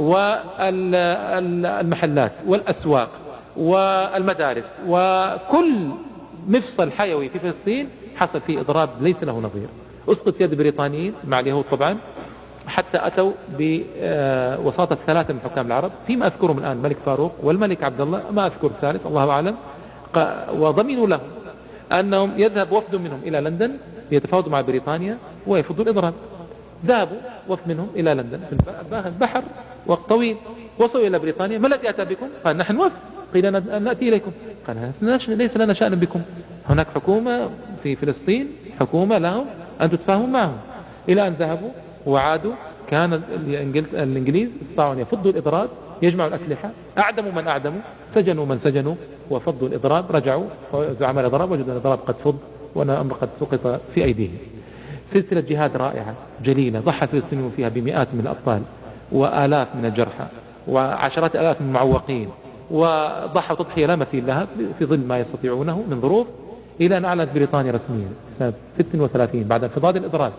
والمحلات والأسواق والمدارس، وكل مفصل حيوي في فلسطين حصل فيه إضراب ليس له نظير. أسقط يد البريطانيين مع اليهود طبعا، حتى أتوا بوساطة ثلاثة من حكام العرب، فيما أذكرهم الآن الملك فاروق والملك عبد الله، ما أذكر الثالث الله أعلم، وضمنوا لهم أنهم يذهب وفد منهم إلى لندن ليتفاوضوا مع بريطانيا ويفضوا الإضراب. ذهبوا وفد منهم إلى لندن في البحر وقت طويل، وصلوا إلى بريطانيا، ما الذي أتى بكم؟ قال نحن وفد، قيل نأتي إليكم، قال ليس لنا شأن بكم، هناك حكومة في فلسطين، حكومة لهم أن تتفاهموا معهم. إلى أن ذهبوا وعادوا، كان الإنجليز استطاعوا أن يفضوا الإضراب، يجمعوا الأسلحة، أعدموا من أعدموا، سجنوا من سجنوا، وفضوا الإضراب. رجعوا زعماء الإضراب وجدوا الإضراب قد فض والأمر قد سقط في أيديهم. سلسلة جهاد رائعة جليلة ضحى الفلسطينيون فيها بمئات من الأبطال وآلاف من الجرحى وعشرات آلاف من المعوقين، وضحوا تضحية لا مثيل لها في ظل ما يستطيعونه من ظروف، إلى أن أعلنت بريطانيا رسميا سنة ستة وثلاثين بعد انفضاض الإضراب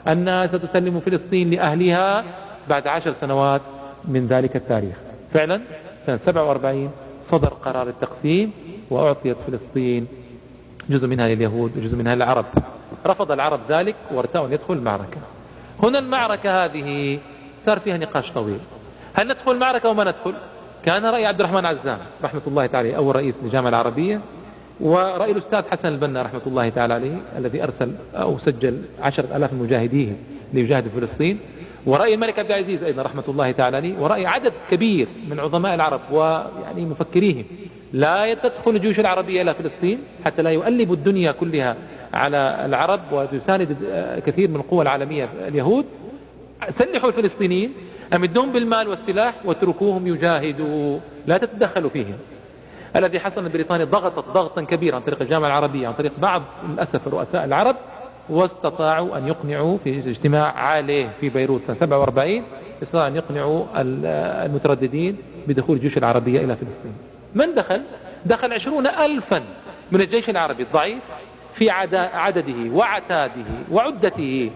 أنها ستسلم فلسطين لأهلها بعد عشر سنوات من ذلك التاريخ. فعلا سنة سبعة وأربعين صدر قرار التقسيم وأعطيت فلسطين جزء منها لليهود وجزء منها للعرب. رفض العرب ذلك وارتأوا أن يدخل المعركة. هنا المعركة هذه صار فيها نقاش طويل، هل ندخل المعركة وما ندخل؟ كان رأي عبد الرحمن عزام رحمة الله تعالى أول رئيس للجامعة العربية، ورأي الأستاذ حسن البنا رحمة الله تعالى عليه الذي أرسل أو سجل عشرة ألاف مجاهديه ليجاهدوا في فلسطين، ورأي الملك عبد العزيز أيضا رحمة الله تعالى عليه، ورأي عدد كبير من عظماء العرب ويعني مفكريهم لا تدخل الجيوش العربية إلى فلسطين حتى لا يؤلبوا الدنيا كلها على العرب وتساند كثير من القوى العالمية اليهود. سلحوا الفلسطينيين، أمدهم بالمال والسلاح واتركوهم يجاهدوا، لا تتدخلوا فيهم. الذي حصل ان بريطانيا ضغطت ضغطا كبيرا عن طريق الجامعة العربية، عن طريق بعض للأسف رؤساء العرب، واستطاعوا أن يقنعوا في اجتماع عالي في بيروت سنة سبعة وأربعين استطاعوا أن يقنعوا المترددين بدخول الجيوش العربية إلى فلسطين. من دخل؟ دخل عشرون ألفا من الجيش العربي الضعيف في عدده وعتاده وعدته،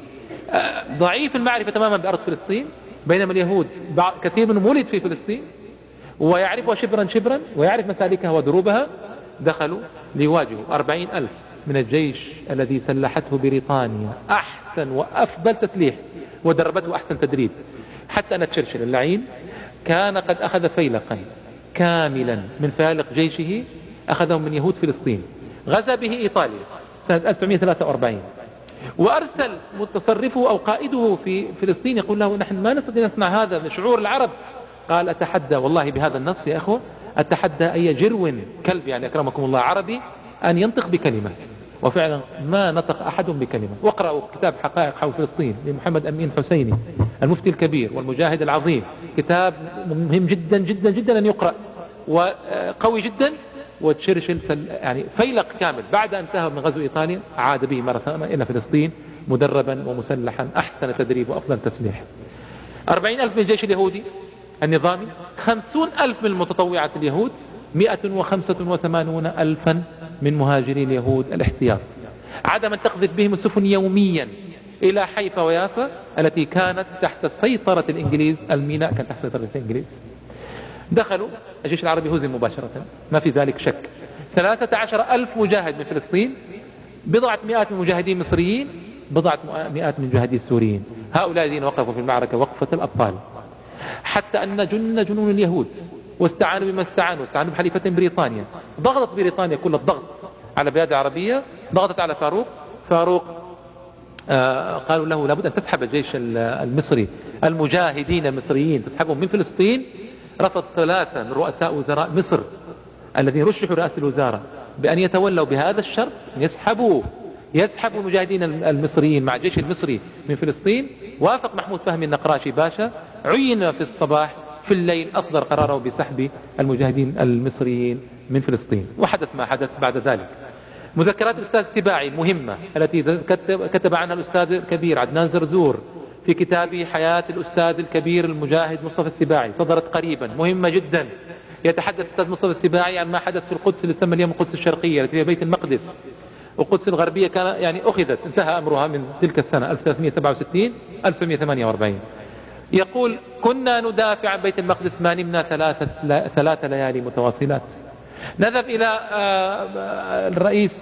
ضعيف المعرفة تماما بأرض فلسطين، بينما اليهود كثير منهم ولد في فلسطين ويعرفها شبرا شبرا ويعرف مسالكها ودروبها. دخلوا ليواجهوا أربعين ألف من الجيش الذي سلحته بريطانيا أحسن وأفضل تسليح ودربته أحسن تدريب، حتى أن تشرشل اللعين كان قد أخذ فيلقا كاملا من فالق جيشه أخذه من يهود فلسطين، غزا به إيطاليا سنة ألف وتسعمائة وثلاثة وأربعين، وأرسل متصرفه أو قائده في فلسطين يقول له نحن ما نستطيع نصنع هذا من شعور العرب. قال أتحدى والله بهذا النص يا أخوة، أتحدى أي جرو كلب يعني أكرمكم الله عربي أن ينطق بكلمة. وفعلا ما نطق أحد بكلمة. واقرأوا كتاب حقائق حول فلسطين لمحمد أمين حسيني المفتي الكبير والمجاهد العظيم، كتاب مهم جدا جدا جدا أن يقرأ وقوي جدا. وتشرشل يعني فيلق كامل بعد أن انتهى من غزو إيطاليا عاد به مرة ثانية إلى فلسطين مدربا ومسلحا أحسن تدريب وأفضل تسليح. أربعين ألف من الجيش اليهودي النظامي، خمسون ألف من المتطوعات اليهود، مئة وخمسة وثمانون ألفا من مهاجرين اليهود الاحتياط. عدم أن تقذف بهم السفن يوميا إلى حيفا ويافا التي كانت تحت سيطرة الإنجليز، الميناء كان تحت سيطرة الإنجليز. دخلوا الجيش العربي هزم مباشرة ما في ذلك شك. ثلاثة عشر ألف مجاهد من فلسطين، بضعة مئات من مجاهدين مصريين، بضعة مئات من مجاهدين سوريين، هؤلاء الذين وقفوا في المعركة وقفة الأبطال. حتى أن جن جنون اليهود واستعانوا بما استعانوا، واستعانوا بحليفة بريطانيا. ضغطت بريطانيا كل الضغط على البلاد العربية، ضغطت على فاروق. فاروق آه قالوا له لابد أن تسحب الجيش المصري المجاهدين المصريين تسحبهم من فلسطين. رفض ثلاثة من رؤساء وزراء مصر الذين رشحوا رئاسة الوزارة بأن يتولوا بهذا الشرط، يسحبوا يسحبوا المجاهدين المصريين مع الجيش المصري من فلسطين. وافق محمود فهمي النقراشي باشا، عين في الصباح، في الليل أصدر قراره بسحب المجاهدين المصريين من فلسطين. وحدث ما حدث بعد ذلك. مذكرات الأستاذ السباعي المهمة التي كتب عنها الأستاذ الكبير عدنان زرزور في كتابه حياة الأستاذ الكبير المجاهد مصطفى السباعي، صدرت قريبا، مهمة جدا. يتحدث الأستاذ مصطفى السباعي عن ما حدث في القدس اللي تسمى اليوم القدس الشرقية التي هي بيت المقدس. والقدس الغربية كان يعني أخذت، انتهى أمرها من تلك السنة ألف وثلاثمائة وسبعة وستين ألف وتسعمائة وثمانية وأربعين. يقول كنا ندافع عن بيت المقدس ما نمنا ثلاثة, ثلاثة ليالي متواصلات. نذهب إلى الرئيس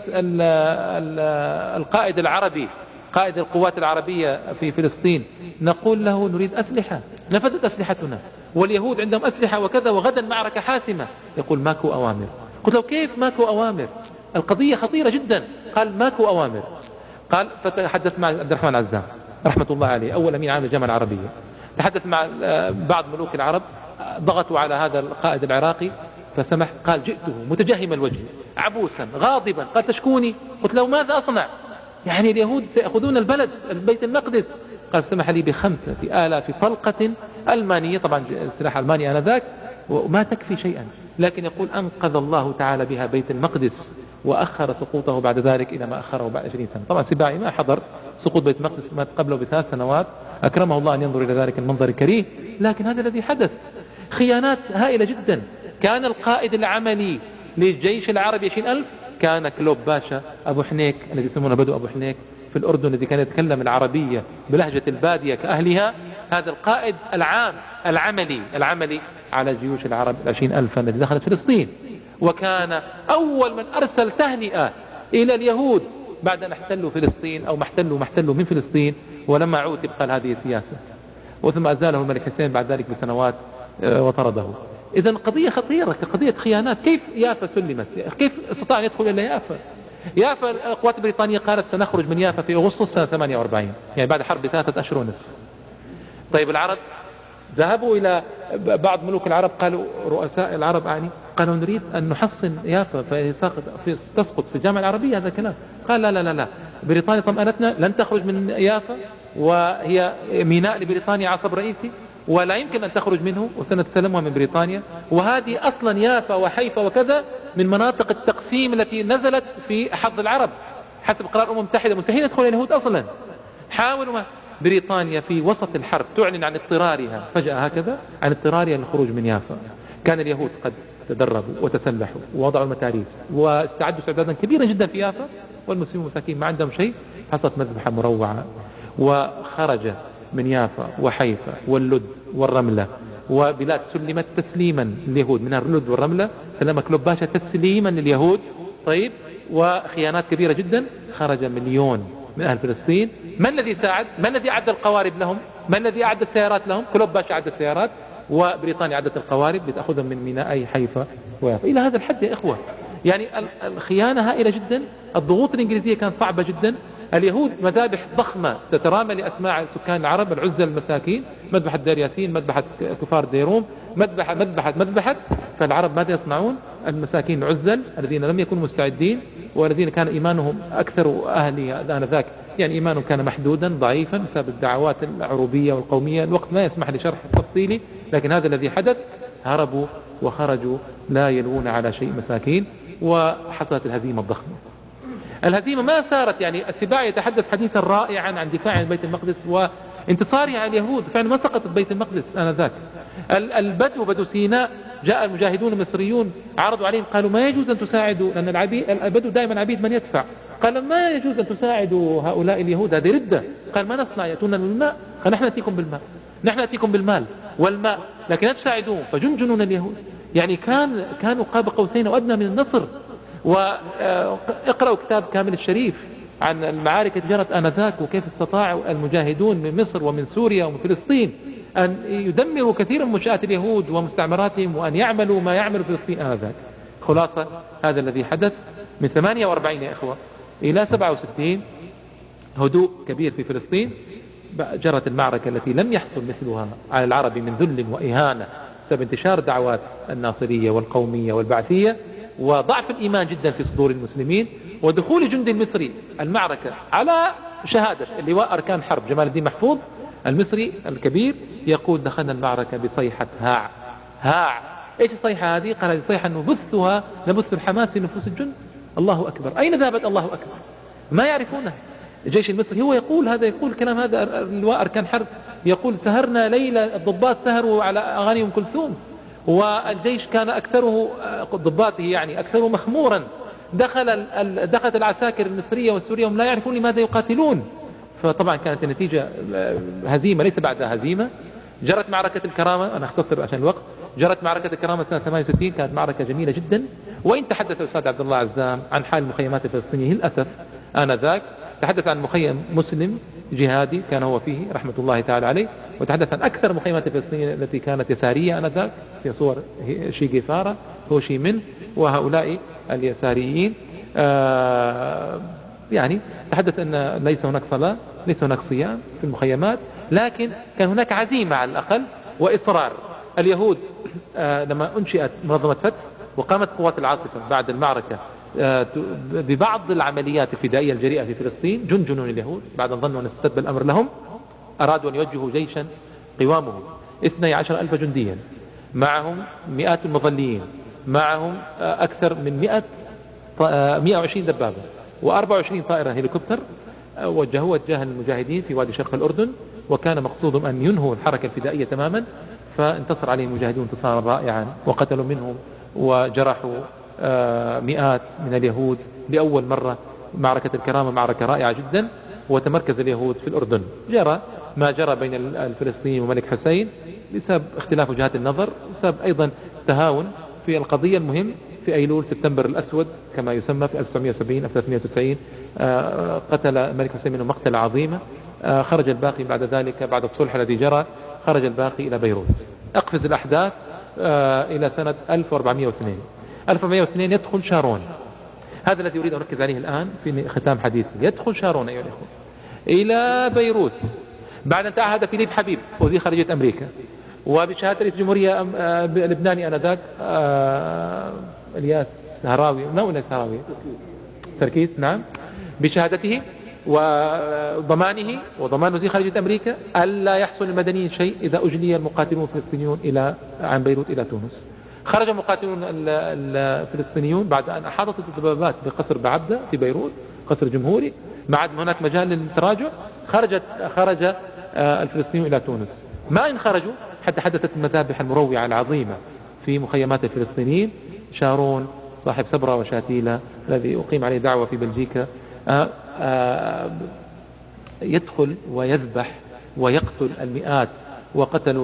القائد العربي قائد القوات العربية في فلسطين، نقول له نريد أسلحة، نفذت أسلحتنا واليهود عندهم أسلحة وكذا وغدا معركة حاسمة. يقول ماكو أوامر. قلت له كيف ماكو أوامر؟ القضية خطيرة جدا. قال ماكو أوامر. قال فتحدث مع عبد الرحمن عزام رحمة الله عليه أول أمين عام الجامعة العربية، تحدث مع بعض ملوك العرب، ضغطوا على هذا القائد العراقي فسمح. قال جئته متجهم الوجه عبوسا غاضبا، قال تشكوني؟ قلت له ماذا أصنع؟ يعني اليهود سيأخذون البلد بيت المقدس. قال سمح لي بخمسة آلاف طلقة ألمانية، طبعا سلاح ألماني آنذاك، وما تكفي شيئا، لكن يقول أنقذ الله تعالى بها بيت المقدس وأخر سقوطه بعد ذلك إلى ما أخره بعد عشرين سنة. طبعا سباعي ما حضر سقوط بيت المقدس، مات قبله بثلاث سنوات، أكرمه الله أن ينظر إلى ذلك المنظر الكريم، لكن هذا الذي حدث. خيانات هائلة جدا. كان القائد العملي للجيش العربي عشرين ألف كان كلوب باشا أبو حنيك الذي يسمونه بدو أبو حنيك، في الأردن الذي كان يتكلم العربية بلهجة البادية كأهلها، هذا القائد العام العملي العملي على جيوش العرب العشرين ألفا التي دخلت فلسطين، وكان أول من أرسل تهنئة إلى اليهود بعد أن احتلوا فلسطين أو ما احتلوا ما احتلوا من فلسطين، ولما عوتب قال هذه السياسة، وثم أزاله الملك حسين بعد ذلك بسنوات وطرده. إذن قضية خطيرة كقضية خيانات. كيف يافا سلمت؟ كيف استطاع أن يدخل إلى يافا؟ يافا القوات البريطانية قالت سنخرج من يافا في أغسطس سنة ثمانية وأربعين، يعني بعد حرب ثلاثة أشهر ونصف. طيب العرب ذهبوا إلى بعض ملوك العرب، قالوا رؤساء العرب يعني قالوا نريد أن نحصن يافا فتسقط في الجامعة العربية. هذا كلام. قال لا لا لا لا، بريطانيا طمأنتنا لن تخرج من يافا، وهي ميناء لبريطانيا عصب رئيسي ولا يمكن أن تخرج منه، وسنتسلمها من بريطانيا، وهذه أصلا يافا وحيفا وكذا من مناطق التقسيم التي نزلت في حظ العرب حسب قرار الأمم المتحدة، مستحيل يدخل اليهود أصلا. حاولوا ما بريطانيا في وسط الحرب تعلن عن اضطرارها فجأة هكذا عن اضطرارها للخروج من يافا. كان اليهود قد تدربوا وتسلحوا ووضعوا المتاريس واستعدوا استعدادا كبيرا جدا في يافا، والمسلمين مساكين ما عندهم شيء. حصلت مذبحة مروعة، وخرج من يافا وحيفا واللد والرملة وبلاد سلمت تسليما لليهود، من اللد والرملة سلم كلوب باشا تسليما لليهود. طيب، وخيانات كبيرة جدا. خرج مليون من أهل فلسطين. من الذي ساعد؟ من الذي أعد القوارب لهم؟ من الذي أعد السيارات لهم؟ كلوب باشا أعد السيارات، وبريطانيا عدت القوارب لتأخذهم من ميناء حيفا ويافا. إلى هذا الحد يا إخوة، يعني الخيانة هائلة جدا. الضغوط الإنجليزية كانت صعبة جدا. اليهود مذابح ضخمة تترامى لأسماع سكان العرب، العزل المساكين، مذبحة دير ياسين، مذبحة كفار ديروم، مذبحة مذبحة مذبحة. فالعرب ماذا يصنعون؟ المساكين العزل الذين لم يكونوا مستعدين، والذين كان إيمانهم أكثر أهلها آنذاك، يعني إيمانهم كان محدودا ضعيفا بسبب الدعوات العروبية والقومية. الوقت ما يسمح لشرح تفصيلي، لكن هذا الذي حدث. هربوا وخرجوا لا يلوون على شيء مساكين، وحصلت الهزيمة الضخمة. الهزيمة ما صارت يعني السباع يتحدث حديثا رائعا عن دفاع عن بيت المقدس وانتصاره على اليهود، فعلا ما سقطت بيت المقدس آنذاك. البدو بدو سيناء جاء المجاهدون المصريون عرضوا عليهم، قالوا ما يجوز أن تساعدوا، لأن العبيد البدو دائما عبيد من يدفع. قال ما يجوز أن تساعدوا هؤلاء اليهود، هذه ردة. قال ما نصنع؟ يأتون بالماء. قال نحن نأتيكم بالماء، نحن نأتيكم بالمال والماء، لكن لا تساعدون. فجنجنون اليهود، يعني كان كانوا قاب قوسين وأدنى من النصر. واقرأوا كتاب كامل الشريف عن المعارك التي جرت آنذاك، وكيف استطاع المجاهدون من مصر ومن سوريا ومن فلسطين أن يدمروا كثيرا من منشآت اليهود ومستعمراتهم، وأن يعملوا ما يعمل فلسطين آنذاك. خلاصة هذا الذي حدث من ثمانية وأربعين يا إخوة إلى سبعة وستين، هدوء كبير في فلسطين. جرت المعركة التي لم يحصل مثلها على العرب من ذل وإهانة بسبب انتشار دعوات الناصرية والقومية والبعثية، وضعف الإيمان جدا في صدور المسلمين، ودخول الجند المصري المعركة على شهادة اللواء أركان حرب جمال الدين محفوظ المصري الكبير، يقول دخلنا المعركة بصيحة هاع هاع. ايش الصيحة هذه؟ قال هذه صيحة نبثها نبث الحماس في نفوس الجند. الله أكبر. أين ذهبت الله أكبر؟ ما يعرفونه. الجيش المصري هو يقول هذا، يقول كلام هذا اللواء أركان حرب، يقول سهرنا ليلة، الضباط سهروا على أغاني أم كلثوم، والجيش كان أكثره ضباطه يعني أكثره مخمورا. دخل دخلت العساكر المصرية والسورية وهم لا يعرفون لماذا يقاتلون. فطبعا كانت النتيجة هزيمة ليس بعدها هزيمة. جرت معركة الكرامة، أنا أختصر عشان الوقت. جرت معركة الكرامة سنة ثمانية وستين، كانت معركة جميلة جدا. وإن تحدث الأستاذ عبد الله عزام عن حال المخيمات الفلسطينية للأسف آنذاك، تحدث عن مخيم مسلم جهادي كان هو فيه رحمة الله تعالى عليه، وتحدث عن أكثر مخيمات الفلسطينية التي كانت يسارية آنذاك في صور شي جيفارا هو شي من وهؤلاء اليساريين. آه يعني تحدث أن ليس هناك صلاة، ليس هناك صيام في المخيمات، لكن كان هناك عزيمة على الأقل وإصرار. اليهود آه لما أنشئت منظمة فتح وقامت قوات العاصفة بعد المعركة آه ببعض العمليات الفدائية الجريئة في فلسطين، جنجنون اليهود بعد أن ظنوا أن استتب الأمر لهم، أرادوا أن يوجهوا جيشا قوامه اثني عشر ألف جنديا، معهم مئات المظليين، معهم آه أكثر من مئة آه مئة وعشرين دبابة وأربعة وعشرين طائرة هليكوبتر، آه وجهوا وجه المجاهدين في وادي شرق الأردن، وكان مقصودهم أن ينهوا الحركة الفدائية تماما. فانتصر عليهم المجاهدون انتصارا رائعا، وقتلوا منهم وجرحوا آه مئات من اليهود لأول مرة. معركة الكرامة معركة رائعة جدا. وتمركز اليهود في الأردن. جرى ما جرى بين الفلسطيني وملك حسين بسبب اختلاف وجهات النظر، بسبب أيضا تهاون في القضية. المهم في أيلول سبتمبر الأسود كما يسمى في ألف وتسعمائة وسبعين ألف وثلاثمائة وتسعين قتل الملك حسين منه مقتل عظيمة. خرج الباقي بعد ذلك بعد الصلح الذي جرى، خرج الباقي إلى بيروت. أقفز الأحداث إلى سنة ألف وأربعمائة واثنين. ألف وأربعمائة واثنين يدخل شارون، هذا الذي أريد أن أركز عليه الآن في ختام حديثي. يدخل شارون أيها الأخوة إلى بيروت بعد أن تعهد فيليب حبيب وزير خارجية أمريكا، وبشهادة رئيس الجمهورية اللبناني آنذاك الياس هراوي، ما هو الياس هراوي سركيس، نعم، بشهادته وضمانه وضمان وزير خارجية أمريكا ألا يحصل المدنيين شيء إذا أجلي المقاتلون الفلسطينيون إلى عن بيروت إلى تونس. خرج المقاتلون الفلسطينيون بعد أن أحاطت الدبابات بقصر بعبدة في بيروت، قصر جمهوري، ما عاد هناك مجال للتراجع. خرجت خرج الفلسطينيون إلى تونس. ما إن خرجوا حتى حدثت المذابح المروعة العظيمة في مخيمات الفلسطينيين. شارون صاحب سبرة وشاتيلة الذي أقيم عليه دعوة في بلجيكا آآ آآ يدخل ويذبح ويقتل المئات، وقتلوا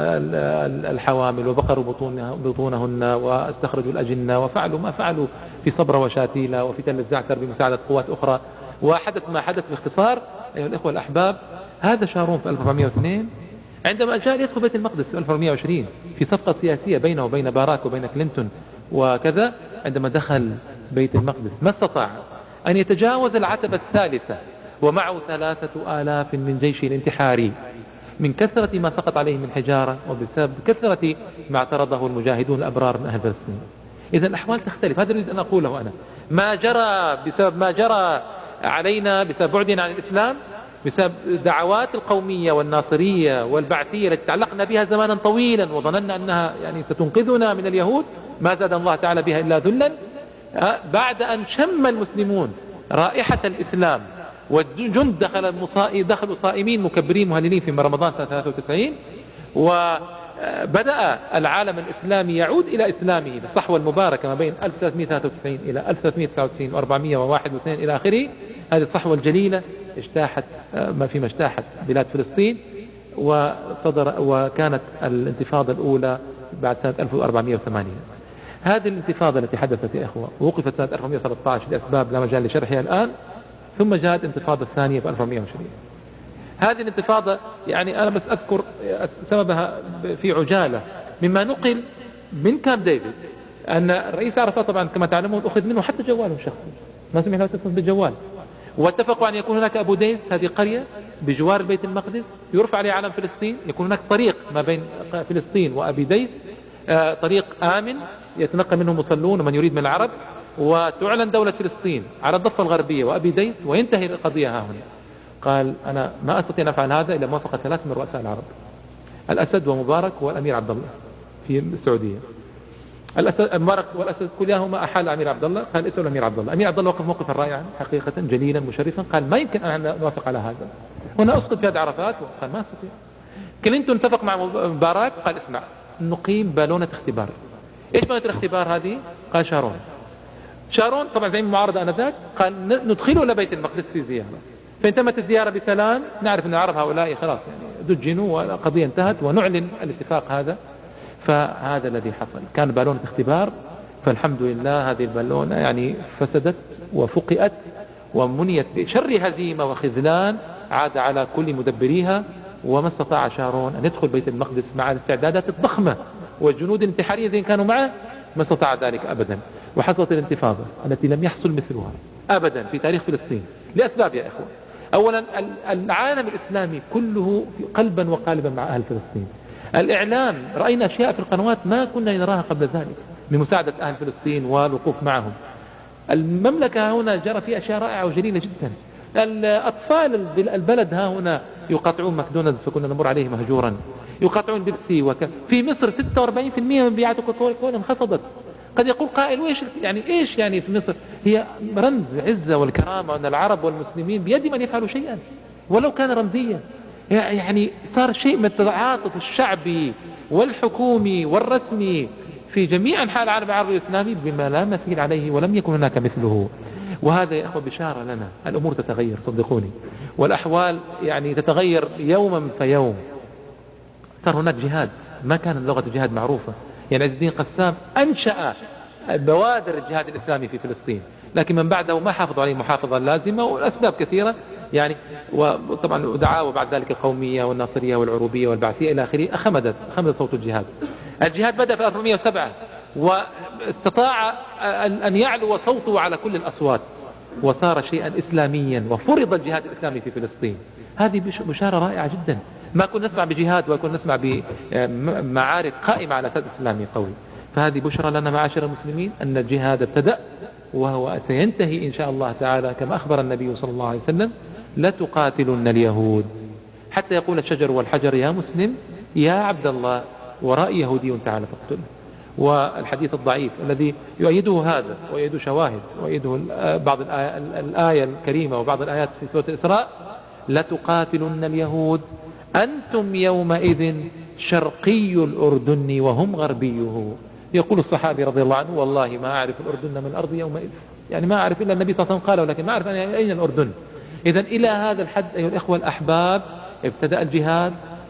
الحوامل وبقروا بطونهن واستخرجوا الأجنة وفعلوا ما فعلوا في صبرة وشاتيلة وفي تل الزعتر بمساعدة قوات أخرى. وحدث ما حدث باختصار أيها الإخوة الأحباب. هذا شارون في ألف وأربعمائة واثنين عندما جاء يدخل بيت المقدس في ألف وأربعمائة وعشرين في صفقة سياسية بينه وبين باراك وبين كلينتون وكذا. عندما دخل بيت المقدس ما استطاع أن يتجاوز العتبة الثالثة ومعه ثلاثة آلاف من جيشه الانتحاري من كثرة ما سقط عليه من حجارة وبسبب كثرة ما اعترضه المجاهدون الأبرار من أهل فلسطين. إذا الأحوال تختلف. هذا الذي أنا أقوله أنا. ما جرى بسبب ما جرى علينا بسبب بعدنا عن الإسلام، بسبب دعوات القومية والناصرية والبعثية التي تعلقنا بها زمانا طويلا وظننا أنها يعني ستنقذنا من اليهود، ما زاد الله تعالى بها إلا ذلا. بعد أن شم المسلمون رائحة الإسلام والجند دخل دخلوا صائمين مكبرين مهللين في رمضان سنة ثلاثة وتسعين، وبدأ العالم الإسلامي يعود إلى إسلامه بالصحوة المباركة ما بين ألف وثلاثمائة وثلاثة وتسعين إلى ألف وثلاثمائة وتسعة وتسعين وأربعمائة وواحد واثنين إلى آخره. هذه الصحوة الجليلة اجتاحت ما فيما اجتاحت بلاد فلسطين، وصدر وكانت الانتفاضة الأولى بعد سنة ألف وأربعمائة وثمانين. هذه الانتفاضة التي حدثت يا إخوة ووقفت سنة ألف وأربعمائة وثلاثة عشر لأسباب لا مجال لشرحها الآن، ثم جاءت الانتفاضة الثانية في ألف وأربعمائة وعشرين. هذه الانتفاضة يعني أنا بس أذكر سببها في عجالة مما نقل من كامب ديفيد، أن الرئيس عرفات طبعا كما تعلمون أخذ منه حتى جواله الشخصي، ما سمح له يتصل بالجوال، واتفقوا أن يكون هناك أبو ديس، هذه قرية بجوار بيت المقدس يرفع عليه علم فلسطين، يكون هناك طريق ما بين فلسطين وأبي ديس، آه طريق آمن يتنقل منه مصلون ومن يريد من العرب، وتعلن دولة فلسطين على الضفة الغربية وأبي ديس، وينتهي القضية ها هنا. قال أنا ما أستطيع أن أفعل هذا إلا موافقة ثلاث من رؤساء العرب، الأسد ومبارك والأمير عبد الله في السعودية. الأسد مبارك والأسد كلاهما أحال أمير عبد الله. قال اسأل أمير عبد الله. أمير عبد الله وقف موقفا رائعا حقيقة جليلا مشرفا، قال ما يمكن أن نوافق على هذا. هنا أسقط في هذه عرفات، قال ما أستطيع. كلينتون اتفق مع مبارك، قال اسمع نقيم بالونة اختبار. ايش بالونة الاختبار هذه؟ قال شارون. شارون طبعا زعيم المعارضة آنذاك قال ندخله إلى بيت المقدس في زيارة، فإن تمت الزيارة بسلام نعرف أن العرب هؤلاء خلاص يعني دجنوا والقضية انتهت ونعلن الاتفاق هذا. فهذا الذي حصل، كان بالونة اختبار، فالحمد لله هذه البالونة يعني فسدت وفقئت ومنيت بشر هزيمة وخذلان عاد على كل مدبريها، وما استطاع شارون أن يدخل بيت المقدس مع الاستعدادات الضخمة والجنود الانتحارية الذين كانوا معه، ما استطاع ذلك أبدا. وحصلت الانتفاضة التي لم يحصل مثلها أبدا في تاريخ فلسطين لأسباب يا إخوة. أولا العالم الإسلامي كله قلبا وقالبا مع أهل فلسطين. الإعلام رأينا أشياء في القنوات ما كنا نراها قبل ذلك من مساعدة أهل فلسطين والوقوف معهم. المملكة هنا جرى فيها أشياء رائعة وجليلة جدا. الأطفال البلد ها هنا يقاطعون ماكدونالدز فكنا نمر عليه مهجورا، يقاطعون بيبسي وك... في مصر ستة وأربعين بالمئة من بيعات كوكاكولا انخفضت. قد يقول قائل وإيش يعني إيش يعني في مصر؟ هي رمز عزة والكرامة أن العرب والمسلمين بيد من يفعلوا شيئا ولو كان رمزيا. يعني صار شيء من التعاطف الشعبي والحكومي والرسمي في جميع أنحاء العالم العربي والإسلامي بما لا مثيل عليه ولم يكن هناك مثله. وهذا يا أخوة بشارة لنا، الأمور تتغير صدقوني، والأحوال يعني تتغير يوما فيوم. صار هناك جهاد، ما كانت لغة الجهاد معروفة. يعني عز الدين قسام أنشأ بوادر الجهاد الإسلامي في فلسطين، لكن من بعده ما حافظوا عليه محافظة لازمة، والأسباب كثيرة يعني. وطبعا دعاوى بعد ذلك القومية والناصرية والعروبية والبعثية إلى آخره، أخمدت أخمد صوت الجهاد. الجهاد بدأ في ألف وثمانمائة وسبعة، واستطاع أن يعلو صوته على كل الأصوات، وصار شيئا إسلاميا، وفرض الجهاد الإسلامي في فلسطين. هذه بشارة رائعة جدا. ما كنا نسمع بجهاد وكنا نسمع بمعارك قائمة على أساس إسلامي قوي. فهذه بشرى لنا معاشر المسلمين أن الجهاد ابتدأ، وهو سينتهي إن شاء الله تعالى كما أخبر النبي صلى الله عليه وسلم: لتقاتلن اليهود حتى يقول الشجر والحجر يا مسلم يا عبد الله، ورائي يهودي تعالى فاقتله. والحديث الضعيف الذي يؤيده هذا ويؤيده شواهد ويؤيده بعض الآية, الآية الكريمة وبعض الآيات في سورة الإسراء: لتقاتلن اليهود أنتم يومئذ شرقي الأردن وهم غربيه. يقول الصحابي رضي الله عنه: والله ما أعرف الأردن من الأرض يومئذ، يعني ما أعرف إلا النبي صلى الله عليه وسلم قاله، لكن ما أعرف أين الأردن. إذن إلى هذا الحد أيها الإخوة الأحباب ابتدأ الجهاد،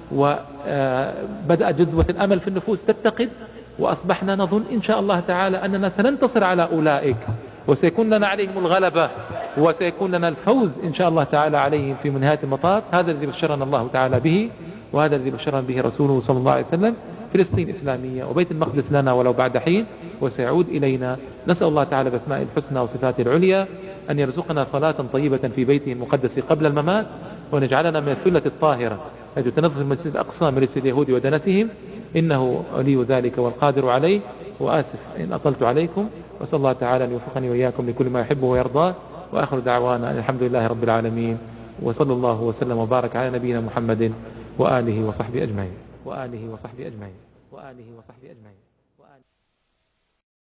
وبدأ جذوة الأمل في النفوس تتقد، وأصبحنا نظن إن شاء الله تعالى أننا سننتصر على أولئك، وسيكون لنا عليهم الغلبة، وسيكون لنا الفوز إن شاء الله تعالى عليهم في نهاية المطاف. هذا الذي بشرنا الله تعالى به، وهذا الذي بشرنا به رسوله صلى الله عليه وسلم. فلسطين إسلامية، وبيت المقدس لنا ولو بعد حين، وسيعود إلينا. نسأل الله تعالى بأسمائه الحسنى وصفاته العليا أن يرزقنا صلاة طيبة في بيته المقدس قبل الممات، ونجعلنا من الثلة الطاهرة التي تنظف المسجد الأقصى من رجس اليهود ودنسهم، إنه ولي ذلك والقادر عليه. وآسف إن أطلت عليكم، وأسأل الله تعالى أن يوفقني وإياكم لكل ما يحبه ويرضاه. وآخر دعوانا أن الحمد لله رب العالمين، وصلى الله وسلم وبارك على نبينا محمد وآله وصحبه أجمعين وآله وصحبه أجمعين وآله وصحبه أجمعين.